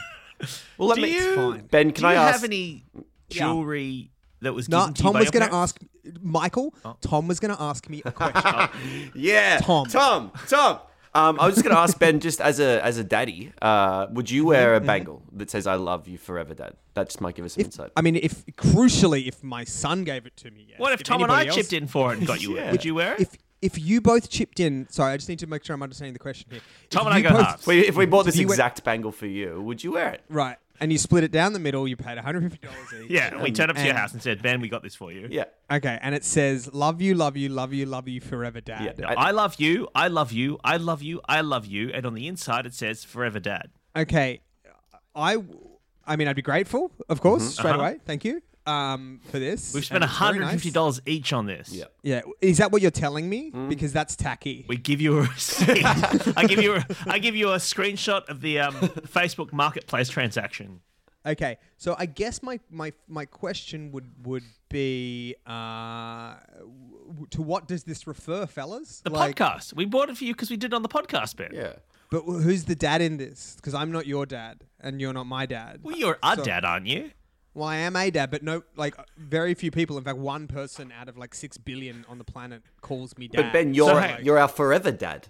Well, let Do me. you, fine. Ben, can do you I ask? have any jewelry that was No, given to you Tom by was your going to parents? ask, Michael, Tom was going to ask me a question. Yeah, Tom. Tom, Tom. Um, I was just going to ask Ben, just as a as a daddy, uh, would you wear a bangle that says "I love you forever, Dad"? That just might give us some If, insight. I mean, if crucially, if my son gave it to me, yes. What if, Tom and I anybody else- chipped in for it and got you it? Would you wear it? If if you both chipped in, sorry, I just need to make sure I'm understanding the question here. Tom If and I you go both- halves. If we, if we bought this If you went- exact bangle for you, would you wear it? Right, and you split it down the middle, you paid one hundred fifty dollars each. Yeah, we turned up to your and- house and said, Ben, we got this for you. Yeah. Okay, and it says, love you, love you, love you, love you forever, Dad. Yeah. I, love you, I love you, I love you, I love you. And on the inside, it says forever dad. Okay, I, I mean, I'd be grateful, of course, straight Uh-huh. away. Thank you um, for this. We've spent and it's very one hundred fifty dollars nice. each on this. Yeah. Yeah, is that what you're telling me? Because that's tacky. We give you a receipt. I give you a, I give you a screenshot of the um, Facebook Marketplace transaction. Okay, so I guess my my my question would would be uh, w- to what does this refer, fellas? The Like, podcast. We bought it for you because we did it on the podcast, Ben. Yeah. But wh- who's the dad in this? Because I'm not your dad, and you're not my dad. Well, you're our So- dad, aren't you? Well, I am a dad, but no, like very few people. In fact, one person out of like six billion on the planet calls me dad. But Ben, you're So, hey- you're our forever dad.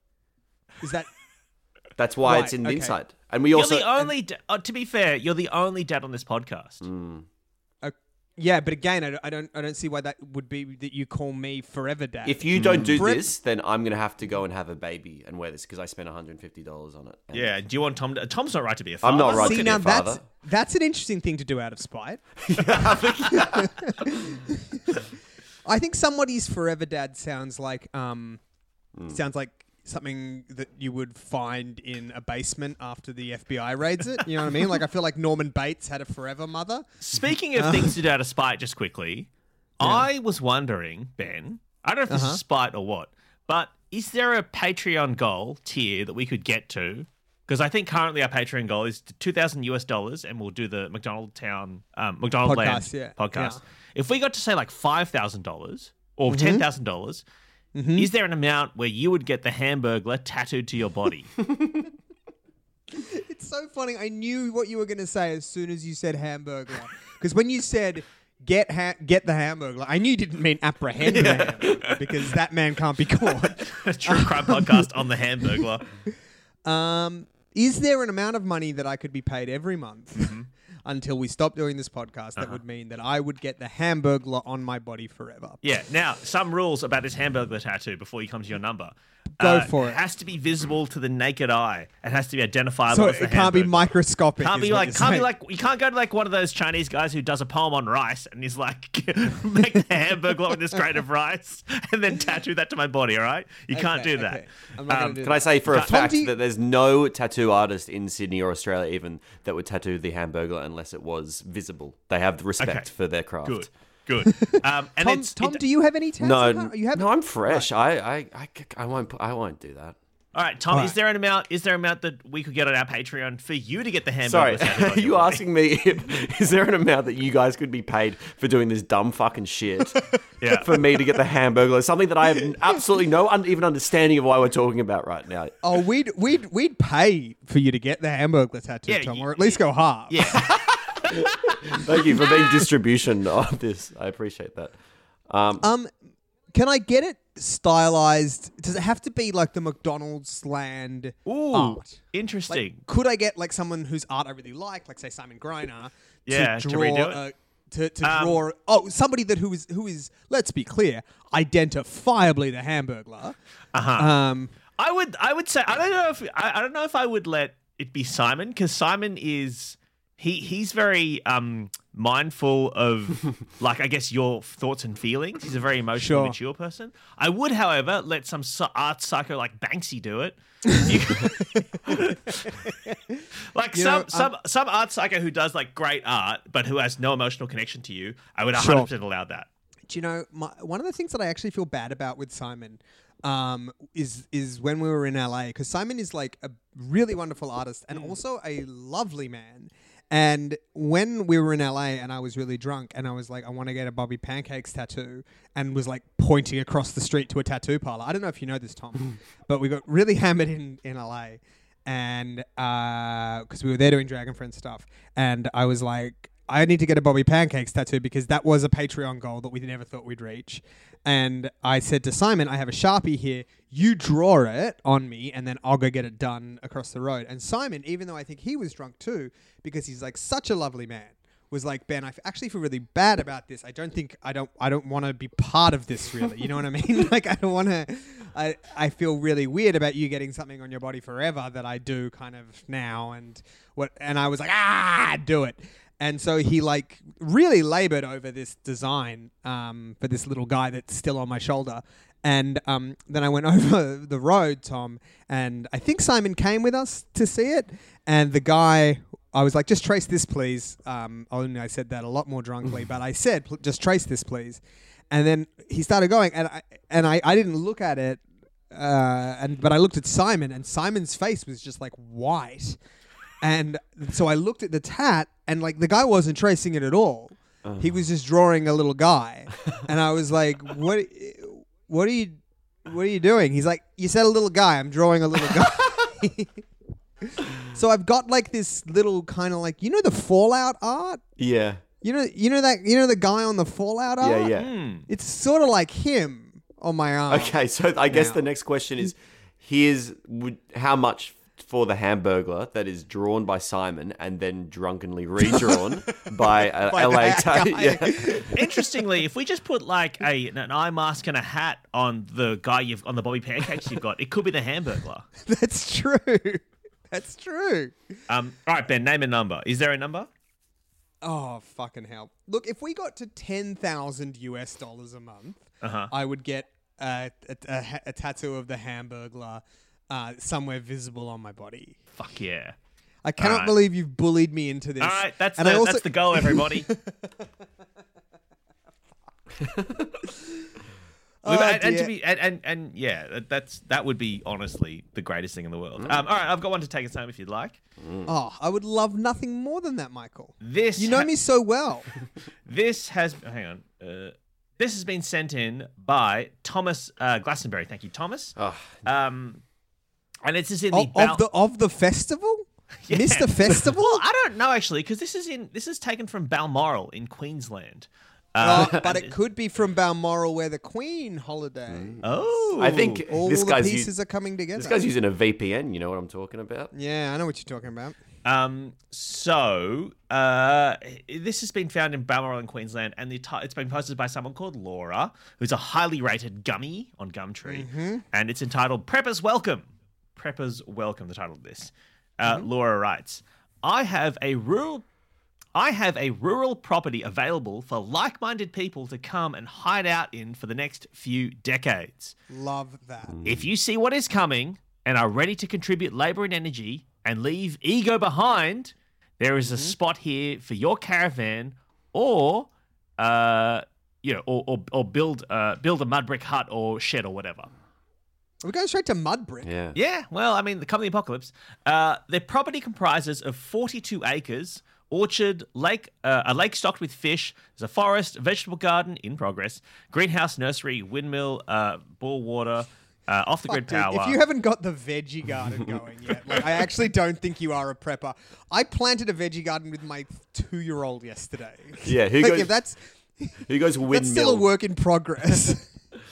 is that That's why Right, it's in the okay. inside. And we You're also the only. Da- uh, to be fair, you're the only dad on this podcast. uh, yeah? But again, I don't, I don't I don't see why that would be that you call me forever dad. if you don't do Forever- this, then I'm gonna have to go and have a baby and wear this because I spent one hundred fifty dollars on it. And Yeah. Do you want Tom? To, Tom's not right to be a father. I'm not right see to be now a that's father. that's an interesting thing to do out of spite. I think somebody's forever dad sounds like um sounds like something that you would find in a basement after the F B I raids it. You know what I mean? Like I feel like Norman Bates had a forever mother. Speaking of things to do out of spite, just quickly, I was wondering, Ben. I don't know if this Uh-huh. is spite or what, but is there a Patreon goal tier that we could get to? Because I think currently our Patreon goal is two thousand US dollars, and we'll do the McDonald Town, um, McDonald Podcast, Land yeah. podcast. Yeah. If we got to say like five thousand dollars or Mm-hmm. ten thousand dollars, is there an amount where you would get the Hamburglar tattooed to your body? It's so funny. I knew what you were going to say as soon as you said Hamburglar. Because when you said get ha- get the Hamburglar. I knew you didn't mean apprehend the Hamburglar because that man can't be caught. True crime podcast on the Hamburglar. Um, is there an amount of money that I could be paid every month Mm-hmm. until we stop doing this podcast that Uh-huh. would mean that I would get the Hamburglar on my body forever? Yeah. Now, some rules about this Hamburglar tattoo before you come to your number. Go Uh, for it. It has to be visible to the naked eye. It has to be identifiable So as the it can't be Hamburglar. microscopic. Can't is be what like, you're can't be saying. like, you can't go to like one of those Chinese guys who does a poem on rice and he's like, make the Hamburglar with this grain of rice and then tattoo that to my body. All right, you can't Okay, do that. okay. I'm not Um, gonna do Can I say for a Tom, fact do you- that there's no tattoo artist in Sydney or Australia even that would tattoo the Hamburglar unless it was visible. They have the respect Okay. for their craft. Good, good. Um, and Tom, it's Tom it- do you have any tattoos? No, You have no, I'm fresh. I, I, I, I won't, I won't do that. all right, Tom. All Is right. there an amount? Is there an amount that we could get on our Patreon for you to get the Hamburglar? Sorry, tattooed on are your you body? asking me if, is there an amount that you guys could be paid for doing this dumb fucking shit? Yeah. For me to get the Hamburglar, something that I have absolutely no un- even understanding of why we're talking about right now. Oh, we'd we'd we'd pay for you to get the Hamburglar tattoo, Yeah, Tom, y- or at least go half. Yeah. Thank you for being distribution of this. I appreciate that. Um, Um, can I get it stylized? Does it have to be like the McDonald's land Ooh, art? interesting. Like, could I get like someone whose art I really like, like say Simon Griner, Yeah, to to draw redo it? a, to, to Um, draw? Oh, somebody that who is who is let's be clear, identifiably the Hamburglar. Uh-huh. Um, I would I would say I don't know if I, I don't know if I would let it be Simon because Simon is he he's very um mindful of like I guess your thoughts and feelings. He's a very emotionally Sure. mature person. I would, however, let some so- art psycho like Banksy do it. You- like You some know, some some art psycho who does like great art but who has no emotional connection to you. I would one Sure. hundred percent allow that. Do you know, my, one of the things that I actually feel bad about with Simon um, is is when we were in L A, because Simon is like a really wonderful artist and also a lovely man. And when we were in L A and I was really drunk and I was like, I want to get a Bobby Pancakes tattoo and was like pointing across the street to a tattoo parlor. I don't know if you know this, Tom, but we got really hammered in, in L A and because we were there doing Dragon Friend stuff. And I was like, I need to get a Bobby Pancakes tattoo because that was a Patreon goal that we never thought we'd reach. And I said to Simon, I have a Sharpie here. You draw it on me and then I'll go get it done across the road. And Simon, even though I think he was drunk too, because he's like such a lovely man, was like, Ben, I f- actually feel really bad about this. I don't think I don't I don't want to be part of this really. You know what I mean? Like I don't want to I I feel really weird about you getting something on your body forever that I do kind of now and what and I was like, ah, do it. And so he like really labored over this design um, for this little guy that's still on my shoulder. And um, then I went over the road, Tom, and I think Simon came with us to see it. And the guy, I was like, just trace this, please. Um, only I said that a lot more drunkly, but I said, "Pl- just trace this, please. And then he started going, and I and I, I didn't look at it, uh, and but I looked at Simon, and Simon's face was just like white. And so I looked at the tat, and like the guy wasn't tracing it at all. He was just drawing a little guy, and I was like, "What? What are you? What are you doing?" He's like, "You said a little guy. I'm drawing a little guy." So I've got like this little kind of like you know the Fallout art. yeah, You know, you know that you know the guy on the Fallout art. yeah, yeah. Hmm. It's sort of like him on my arm. Okay, so I guess now. the next question is: Here's would, how much for the Hamburglar that is drawn by Simon and then drunkenly redrawn by, uh, By L A. that Ta- guy. yeah. Interestingly, if we just put like a an eye mask and a hat on the guy you've on the Bobby Pancakes you've got, it could be the Hamburglar. That's true. That's true. Um, all right, Ben, name a number. Is there a number? Oh, fucking hell. Look, if we got to ten thousand U S dollars a month, Uh-huh. I would get a, a, a, a tattoo of the Hamburglar uh, somewhere visible on my body. Fuck yeah. I cannot Alright. believe you've bullied me into this. All right, that's And the I also- that's the goal, everybody. Oh, and, and to dear. be and, and and yeah, that- that's that would be honestly the greatest thing in the world. Um, all right, I've got one to take us home if you'd like. Oh, I would love nothing more than that, Michael. This You know ha- me so well. This has hang on. Uh, this has been sent in by Thomas uh, Glastonbury. Thank you, Thomas. Oh, Um, and it's just in the of, Bal- of the of the festival, Yeah. Mister Festival. Well, I don't know actually, because this is in this is taken from Balmoral in Queensland. Uh, Oh, but it could be from Balmoral, where the Queen holiday. oh, I think All this the guy's pieces u- are coming together. this guy's using a V P N. You know what I'm talking about? Yeah, I know what you're talking about. Um, so uh, this has been found in Balmoral in Queensland, and the ti- it's been posted by someone called Laura, who's a highly rated gummy on Gumtree, Mm-hmm. and it's entitled "Preppers Welcome." Preppers Welcome, the title of this. Uh, Mm-hmm. Laura writes, "I have a rural." I have a rural property available for like-minded people to come and hide out in for the next few decades. Love that. If you see what is coming and are ready to contribute labor and energy and leave ego behind, there is a spot here for your caravan, or uh, you know, or or, or build uh, build a mud brick hut or shed or whatever. We're going straight to Mudbrick. Yeah. Yeah, well, I mean, the coming apocalypse. Uh, their property comprises of forty-two acres, orchard, lake, uh, a lake stocked with fish. There's a forest, a vegetable garden in progress, greenhouse, nursery, windmill, uh, bore water, uh, off the grid Fuck, dude, power. if you haven't got the veggie garden going yet, like, I actually don't think you are a prepper. I planted a veggie garden with my two-year-old yesterday. Yeah, who Like, goes? if that's Who goes windmill? that's still a work in progress.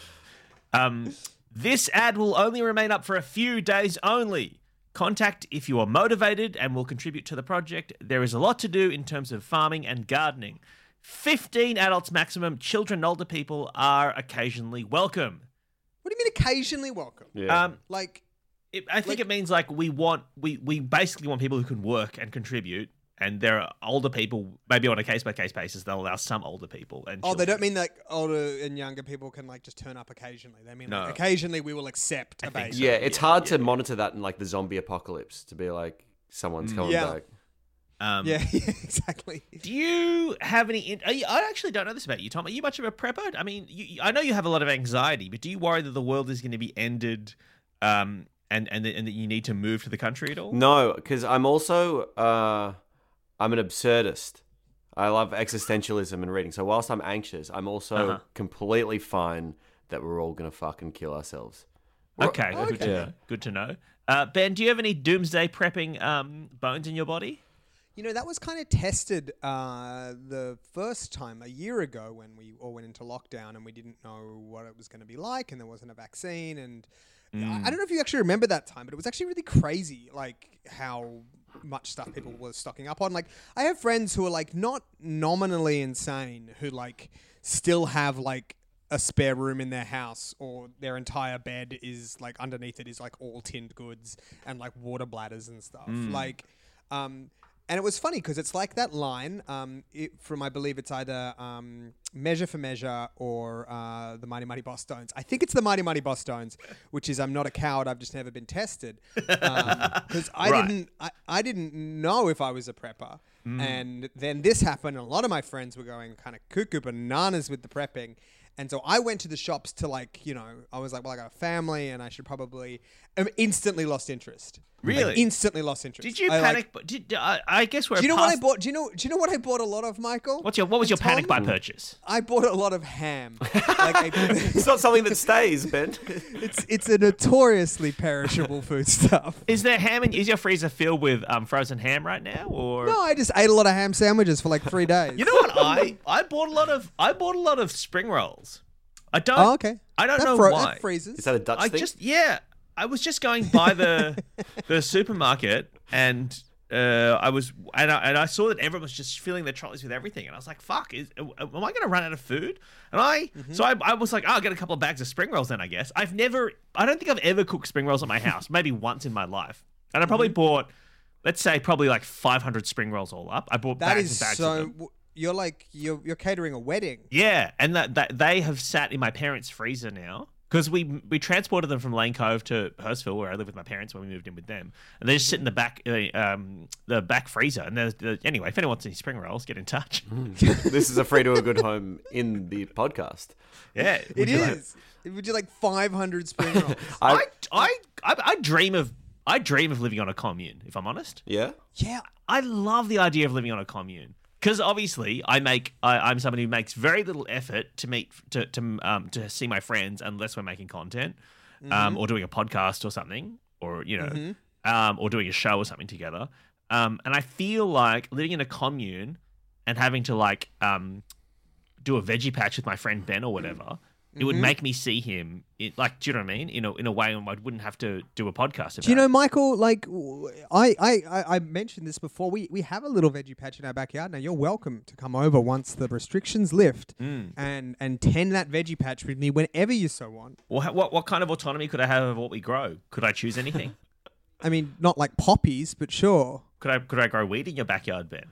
Um, this ad will only remain up for a few days only. Contact if you are motivated and will contribute to the project. There is a lot to do in terms of farming and gardening. fifteen adults maximum. Children and older people are occasionally welcome. What do you mean occasionally welcome? Yeah. Um, Like, it, I think Like- it means like we want we we basically want people who can work and contribute. And there are older people, maybe on a case by case basis, they'll allow some older people. And oh, they children. don't mean like older and younger people can like just turn up occasionally. They mean No. like occasionally we will accept a think baby. so. yeah, it's hard to monitor that in like the zombie apocalypse to be like someone's coming Yeah. back. Um, Yeah, yeah, exactly. Do you have any? In- are you, I actually don't know this about you, Tom. Are you much of a prepper? I mean, you, I know you have a lot of anxiety, but do you worry that the world is going to be ended, um, and and, that- and that you need to move to the country at all? No, because I'm also uh, I'm an absurdist. I love existentialism and reading. So whilst I'm anxious, I'm also Uh-huh. completely fine that we're all gonna fucking kill ourselves. Okay, good to Okay. know. Good to know. Uh, Ben, do you have any doomsday prepping um, bones in your body? You know, that was kind of tested uh, the first time a year ago when we all went into lockdown and we didn't know what it was going to be like and there wasn't a vaccine. And I, I don't know if you actually remember that time, but it was actually really crazy, like how much stuff people were stocking up on. Like, I have friends who are like not nominally insane who like still have like a spare room in their house, or their entire bed is like underneath it is like all tinned goods and like water bladders and stuff. Like, um, and it was funny because it's like that line um, it, from, I believe it's either um, Measure for Measure or uh, the Mighty Mighty Boss Stones. I think it's the Mighty Mighty Boss Stones, which is I'm not a coward, I've just never been tested. Because I Right. didn't, I, I didn't know if I was a prepper. And then this happened, and a lot of my friends were going kind of cuckoo bananas with the prepping. And so I went to the shops to like, you know, I was like, well, I got a family and I should probably, um, instantly lost interest. Like, Really? instantly lost interest. Did you I, like, panic? bu- did, I I guess we're do you know what I past- bought? Do you know? Do you know what I bought a lot of, Michael? What's your what was your And panic buy Tom? purchase? I bought a lot of ham. like a, It's not something that stays, Ben. it's it's a notoriously perishable food stuff. Is there ham in? Is your freezer filled with um, frozen ham right now, or No, I just ate a lot of ham sandwiches for like three days. you know what? I I bought a lot of I bought a lot of spring rolls. I don't. Oh, okay. I don't that know fro- why. That freezes. Is that a Dutch I thing? just yeah. I was just going by the the supermarket and uh, I was and I, and I saw that everyone was just filling their trolleys with everything, and I was like, "Fuck! Is am I going to run out of food?" And I so I, I was like, "Oh, I'll get a couple of bags of spring rolls then." I guess I've never. I don't think I've ever cooked spring rolls at my house. Maybe once in my life, and I probably bought, let's say, probably like five hundred spring rolls all up. I bought That bags is and bags so. of them. w- You're like you're you're catering a wedding. Yeah, and that, that they have sat in my parents' freezer now because we we transported them from Lane Cove to Hurstville, where I live with my parents when we moved in with them, and they just sit in the back uh, um the back freezer. And there's the, anyway, if anyone wants any spring rolls, get in touch. This is a free to a good home in the podcast. Yeah, It would you like- is. Would you like five hundred spring rolls? I, I I I dream of I dream of living on a commune. If I'm honest, Yeah. yeah. I love the idea of living on a commune. Because obviously, I make I, I'm somebody who makes very little effort to meet to to um to see my friends unless we're making content, um or doing a podcast or something, or you know, um or doing a show or something together. Um, and I feel like living in a commune and having to like um do a veggie patch with my friend Ben or whatever, mm-hmm. it would make me see him, in, like, do you know what I mean? In a, in a way I wouldn't have to do a podcast about. Do you know, Michael, like, I, I, I I mentioned this before. We, we have a little veggie patch in our backyard. Now, you're welcome to come over once the restrictions lift mm. and, and tend that veggie patch with me whenever you so want. Well, what, what kind of autonomy could I have of what we grow? Could I choose anything? I mean, not like poppies, but sure. Could I could I grow weed in your backyard, Ben?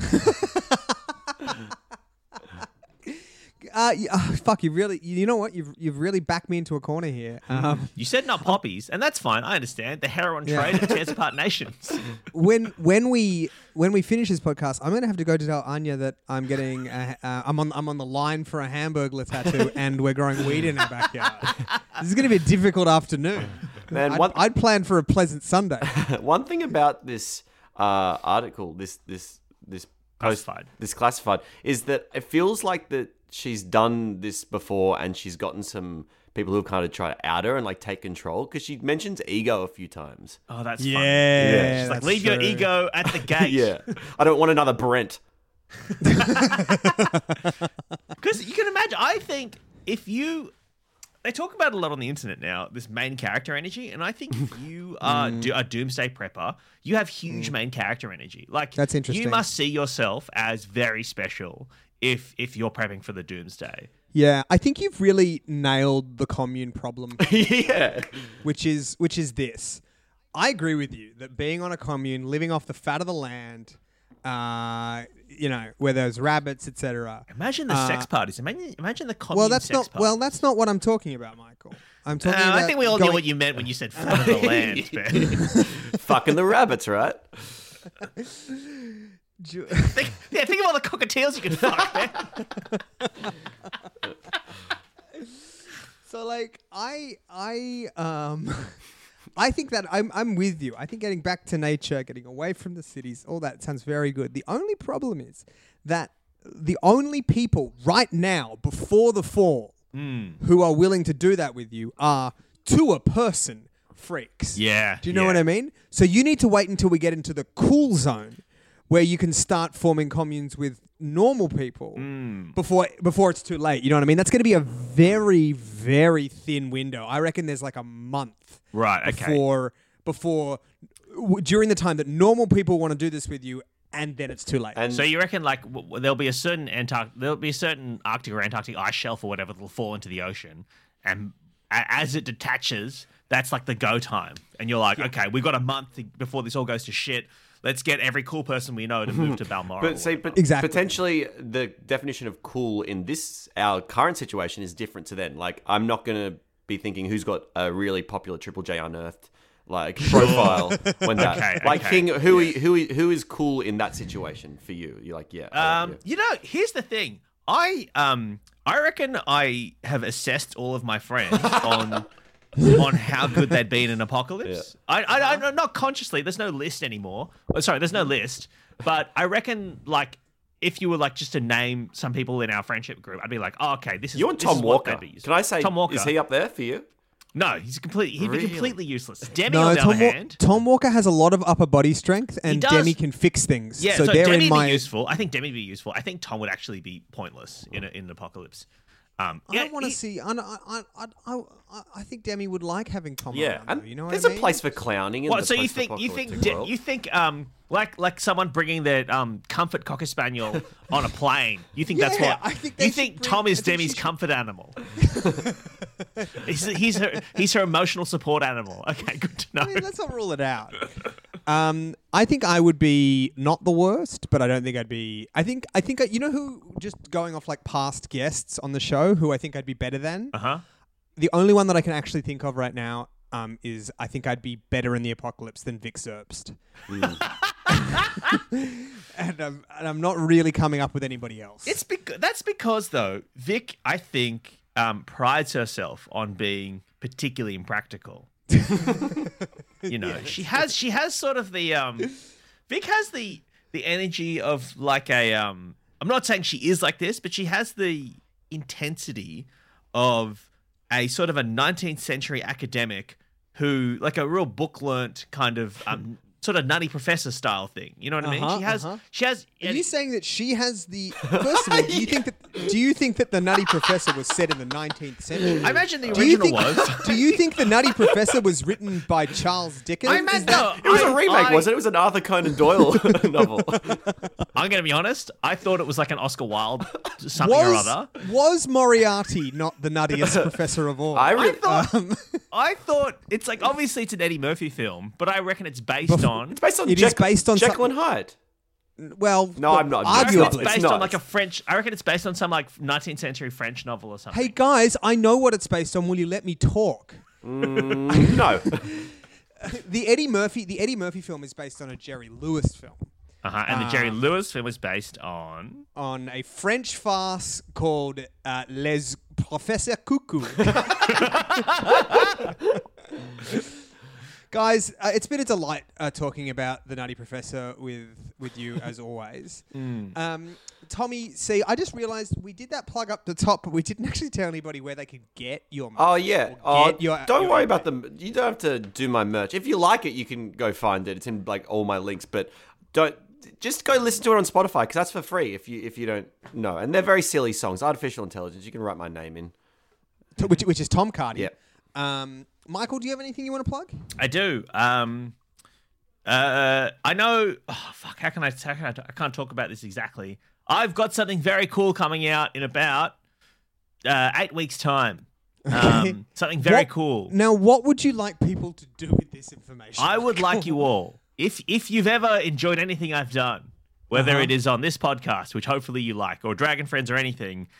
Uh, yeah, uh, fuck, you really, you know what? You've you've really backed me into a corner here. Um, you said not poppies, and that's fine. I understand. The heroin Yeah. trade tears apart nations. when when we when we finish this podcast, I'm gonna have to go to tell Anya that I'm getting a, uh, I'm on I'm on the line for a Hamburglar tattoo, and we're growing weed in our backyard. This is gonna be a difficult afternoon. Man, I'd, one- I'd plan for a pleasant Sunday. One thing about this uh, article, this this this post, Classified. this classified, is that it feels like that she's done this before, and she's gotten some people who've kind of tried to out her and like take control, because she mentions ego a few times. Oh, that's Yeah, fun. yeah, She's like, that's leave your true. ego at the gate. Yeah, I don't want another Brent. Because you can imagine, I think if you, they talk about it a lot on the internet now, this main character energy, and I think if you are do, a doomsday prepper, you have huge main character energy. Like, That's interesting. You must see yourself as very special if if you're prepping for the doomsday. Yeah, I think you've really nailed the commune problem, Yeah, which is which is this. I agree with you that being on a commune, living off the fat of the land, uh, you know, where there's rabbits, et cetera. Imagine the sex parties. Imagine, imagine the commune Well, that's sex not. parties. Well, that's not what I'm talking about, Michael. I'm talking Uh, about. I think we all going, knew what you meant when you said "fat of the land," Ben. fucking the rabbits, right? Ju- think, yeah, think of all the cockatiels you could fuck, man. So like I I um I think that I'm I'm with you. I think getting back to nature, getting away from the cities, all that sounds very good. The only problem is that the only people right now before the fall who are willing to do that with you are to a person freaks. Yeah, Do you know yeah. what I mean? So you need to wait until we get into the cool zone where you can start forming communes with normal people Mm. before before it's too late. You know what I mean? That's going to be a very, very thin window. I reckon there's like a month Right, okay. before, before w- during the time that normal people want to do this with you, and then it's too late. And So you reckon like w- w- there'll be a certain Antarctic, there'll be a certain Arctic or Antarctic ice shelf or whatever that'll fall into the ocean, and a- as it detaches, that's like the go time, and you're like, okay, we've got a month to- before this all goes to shit. Let's get every cool person we know to move to Balmoral. But see, but Exactly. potentially the definition of cool in this our current situation is different to then. Like, I'm not gonna be thinking who's got a really popular Triple J Unearthed like profile when that Okay, like okay. thing who who who is cool in that situation for you. You're like, yeah. yeah, Um, yeah. you know, here's the thing. I um, I reckon I have assessed all of my friends on on how good they'd be in an apocalypse. I, I, I, not consciously. There's no list anymore. Oh, sorry, there's no list. But I reckon, like, if you were like just to name some people in our friendship group, I'd be like, oh, okay, this is You and this Tom is what Walker. they'd be used Can I say Tom Walker? is he up there for you? No, he's completely. He'd Really? be completely useless. Demi, no, on the Tom, other Wa- hand. Tom Walker has a lot of upper body strength, and does. Demi can fix things. Yeah, so, so, they're Demi in would my. be useful. I think Demi would be useful. I think Tom would actually be pointless in a, in an apocalypse. Um, I yeah, don't want to he- see. I, I, I, I, I, I think Demi would like having Tom. Yeah, around, though, and you know what there's I mean? a place for clowning in What? the So you think you post-apocalyptic think De- world. you think um like like someone bringing their um comfort cocker spaniel on a plane? You think that's Yeah, what? I think they you should think bring- Tom is I think Demi's she should- comfort animal? he's, he's her he's her emotional support animal. Okay, good to know. I mean, let's not rule it out. Um, I think I would be not the worst, but I don't think I'd be. I think I think I, you know who, just going off like past guests on the show, who I think I'd be better than. Uh huh. The only one that I can actually think of right now um, is I think I'd be better in the apocalypse than Vic Zerbst. and, um, and I'm not really coming up with anybody else. It's bec- that's because though Vic, I think, um, prides herself on being particularly impractical. You know, she has she has sort of the um, Vic has the the energy of like a um. I'm not saying she is like this, but she has the intensity of a sort of a nineteenth century academic who, like a real book learnt kind of um, sort of Nutty Professor style thing. You know what I mean? Uh-huh, She has, uh-huh. she has. Are you saying that she has the first of all? Do you think that do you think that the Nutty Professor was set in the nineteenth century? I imagine the Do you original think, was. Do you think the Nutty Professor was written by Charles Dickens? I Is imagine. that- No, It was I- a remake, I- wasn't it? It was an Arthur Conan Doyle novel. I'm going to be honest. I thought it was like an Oscar Wilde something or was, other. was Moriarty not the nuttiest professor of all? I, I re- thought. Um, I thought it's like obviously it's an Eddie Murphy film, but I reckon it's based on. it's based on It is Jekyll, based on Jekyll some- and Hyde. well, No, I'm not. I reckon it's Arguably. It's based not. on like a French. I reckon it's based on some like nineteenth century French novel or something. Hey guys, I know what it's based on. Will you let me talk? No. The Eddie Murphy, the Eddie Murphy film is based on a Jerry Lewis film, Uh-huh. And the Jerry Um, Lewis film was based on. on a French farce called uh, Les Professeurs Coucou. Guys, uh, it's been a delight uh, talking about the Nutty Professor with with you as always. Um, Tommy, see, I just realised we did that plug up the top, but we didn't actually tell anybody where they could get your. Oh yeah. or Oh, get your- don't your- worry about them. You don't have to do my merch. If you like it, you can go find it. It's in like all my links. But don't just go listen to it on Spotify because that's for free. If you if you don't know, and they're very silly songs. Artificial Intelligence. You can write my name in. T- which, which is Tom Cardy. Yeah. Um, Michael, do you have anything you want to plug? I do. Um, uh, I know. Oh, fuck. How can I? How can I? I can't talk about this exactly. I've got something very cool coming out in about uh, eight weeks' time. Um, something very What- cool. Now, what would you like people to do with this information? I would like you all, if if you've ever enjoyed anything I've done, whether Uh-huh. it is on this podcast, which hopefully you like, or Dragon Friends or anything,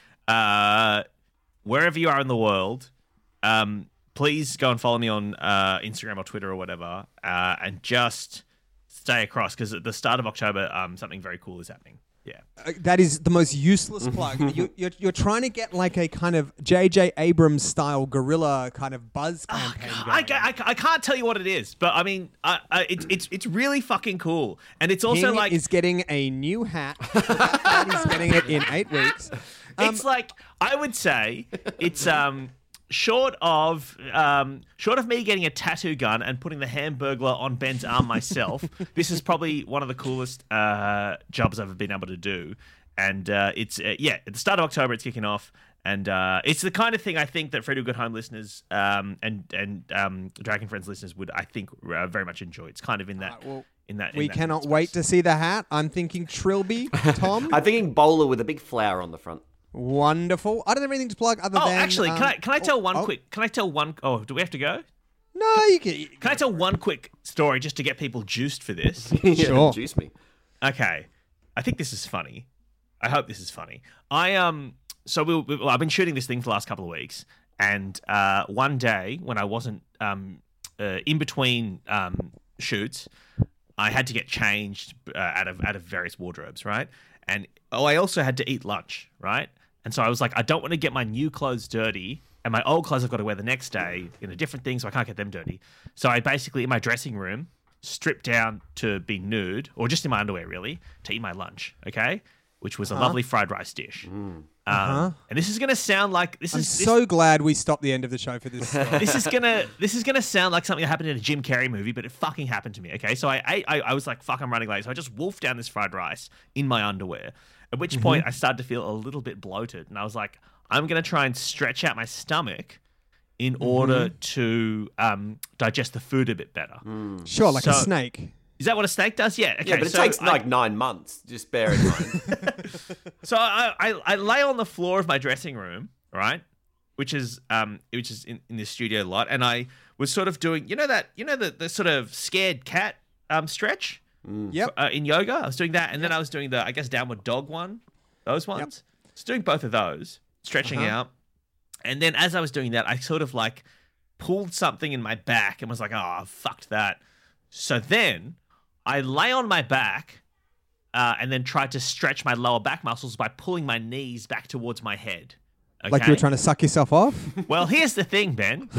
uh, wherever you are in the world, um, please go and follow me on uh, Instagram or Twitter or whatever, uh, and just stay across because at the start of October, um, something very cool is happening. Yeah. Uh, that is the most useless plug. you, you're, you're trying to get like a kind of J J Abrams style guerrilla kind of buzz campaign I, going. ca- I, ca- I can't tell you what it is, but I mean, uh, uh, it's it's it's really fucking cool, and it's also King like is getting a new hat. He's getting it in eight weeks. Um, it's like I would say it's um short of um short of me getting a tattoo gun and putting the Hamburglar on Ben's arm myself. This is probably one of the coolest uh jobs I've ever been able to do, and uh, it's uh, yeah at the start of October it's kicking off. And uh, it's the kind of thing I think that Fredo Good Home listeners um, and and um, Dragon Friends listeners would, I think, uh, very much enjoy. It's kind of in that. Alright, well, in that. in we that cannot space. wait to see the hat. I'm thinking Trilby, Tom. I'm thinking bowler with a big flower on the front. Wonderful. I don't have anything to plug other Oh, than. actually, can um, I can I tell oh, one oh, quick? Can I tell one oh do we have to go? No, you can. Can I tell one quick story just to get people juiced for this? Yeah, Sure. Juice me. Okay, I think this is funny. I hope this is funny. I um, so we, we well, I've been shooting this thing for the last couple of weeks, and uh, one day when I wasn't um, uh, in between um shoots, I had to get changed uh, out of out of various wardrobes, right? And oh, I also had to eat lunch, right? And so I was like, I don't want to get my new clothes dirty, and my old clothes I've got to wear the next day in a different thing, so I can't get them dirty. So I basically, in my dressing room, stripped down to be nude, or just in my underwear, really, to eat my lunch, okay? Which was a lovely fried rice dish. Um, and this is going to sound like this I'm is this, so glad we stopped the end of the show for this. story. this is gonna this is gonna sound like something that happened in a Jim Carrey movie, but it fucking happened to me. Okay, so I ate, I, I was like, fuck, I'm running late, so I just wolfed down this fried rice in my underwear. At which point, I started to feel a little bit bloated, and I was like, I'm gonna try and stretch out my stomach in order to um, digest the food a bit better. Sure, like a So- snake. Is that what a snake does? Yeah. Okay. Yeah, but it so takes I- like nine months. Just bear in mind. So I, I, I lay on the floor of my dressing room, right, which is um which is in, in this studio lot, and I was sort of doing, you know that you know the, the sort of scared cat um stretch Yep. uh, in yoga. I was doing that, and then I was doing the I guess downward dog one, those ones. I was doing both of those, stretching Uh-huh. out, and then as I was doing that, I sort of like pulled something in my back and was like, oh, fucked that. So then I lay on my back. Uh, and then tried to stretch my lower back muscles by pulling my knees back towards my head. Okay? Like you were trying to suck yourself off? Well, here's the thing, Ben.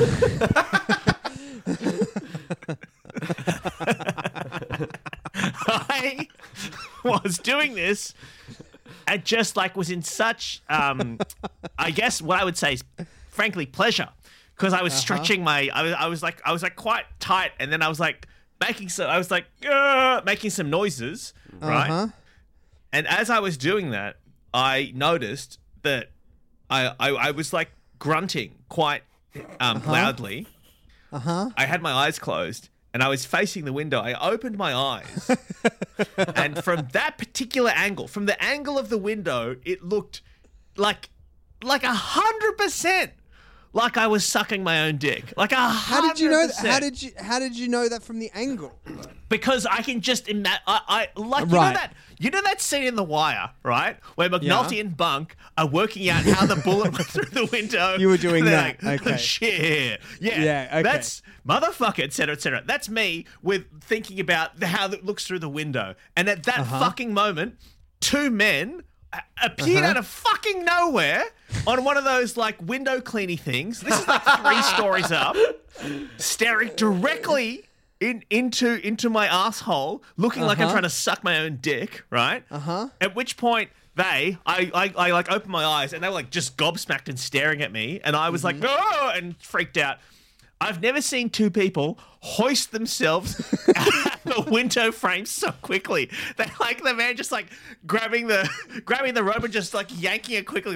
I was doing this and just like was in such, um, I guess what I would say is, frankly, pleasure, because I was stretching my, I was, I was like, I was like quite tight, and then I was like making so I was like "Grr," making some noises, right? Uh-huh. And as I was doing that, I noticed that I I, I was like grunting quite um, Uh-huh. loudly. Uh huh. I had my eyes closed and I was facing the window. I opened my eyes, and from that particular angle, from the angle of the window, it looked like like a hundred percent like I was sucking my own dick. Like a How did you know? hundred That? percent. How did you? How did you know that from the angle? Because I can just imagine. I, I like you Right. know that you know that scene in The Wire, right, where McNulty Yeah. and Bunk are working out how the bullet went through the window. You were doing They're that. like, Okay. Shit. Yeah. Yeah, okay. That's motherfucker, et cetera, et cetera. That's me with thinking about the, how it looks through the window, and at that Uh-huh. fucking moment, two men a- appeared Uh-huh. out of fucking nowhere on one of those like window cleaning things. This is like three stories up, staring directly in into into my asshole, looking like I'm Uh-huh. trying to suck my own dick, right? Uh-huh. At which point they, I, I, I like opened my eyes and they were like just gobsmacked and staring at me, and I was Mm-hmm. like, oh, and freaked out. I've never seen two people hoist themselves out the window frame so quickly. They like the man just like grabbing the grabbing the rope and just like yanking it quickly.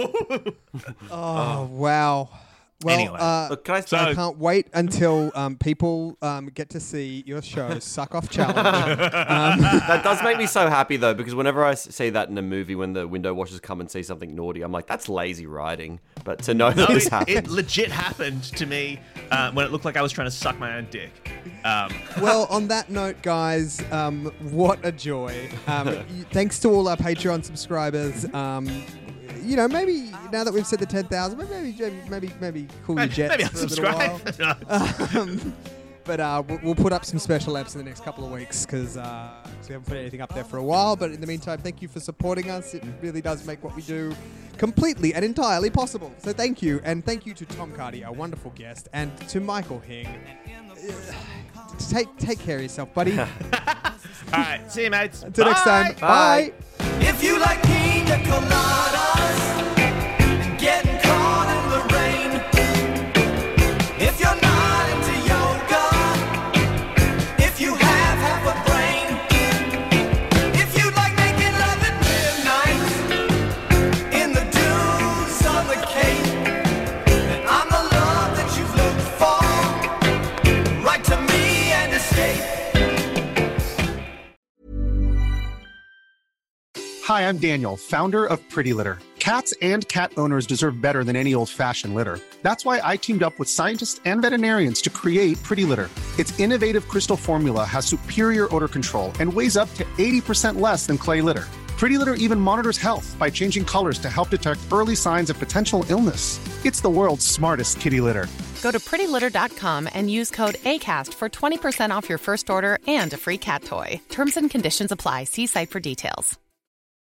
Oh wow. Well, Anyway. uh, Look, can I- I So- can't wait until um, people um, get to see your show, Suck Off Challenge. That does make me so happy though, because whenever I s- see that in a movie, when the window washers come and see something naughty, I'm like, that's lazy writing. But to know No, that this it, happened, it legit happened to me uh, when it looked like I was trying to suck my own dick. Um, Well, on that note, guys, um, what a joy. Um, y- thanks to all our Patreon subscribers. Um, you know, maybe now that we've said the ten thousand, maybe, maybe, maybe, maybe cool your maybe jets maybe for a little while. unsubscribe. Um, but uh, we'll, we'll put up some special apps in the next couple of weeks because uh, we haven't put anything up there for a while. But in the meantime, thank you for supporting us. It really does make what we do completely and entirely possible. So thank you. And thank you to Tom Cardy, our wonderful guest, and to Michael Hing. Uh, Take, take care of yourself, buddy. All right, see you, mates. Until next time. Bye. Bye. If you like pina coladas and getting caught in the rain, if you're not into yoga, if you have half a brain, if you like making love at midnight in the dunes on the Cape, then I'm the love that you've looked for. Write to me and escape. Hi, I'm Daniel, founder of Pretty Litter. Cats and cat owners deserve better than any old-fashioned litter. That's why I teamed up with scientists and veterinarians to create Pretty Litter. Its innovative crystal formula has superior odor control and weighs up to eighty percent less than clay litter. Pretty Litter even monitors health by changing colors to help detect early signs of potential illness. It's the world's smartest kitty litter. Go to pretty litter dot com and use code ACAST for twenty percent off your first order and a free cat toy. Terms and conditions apply. See site for details.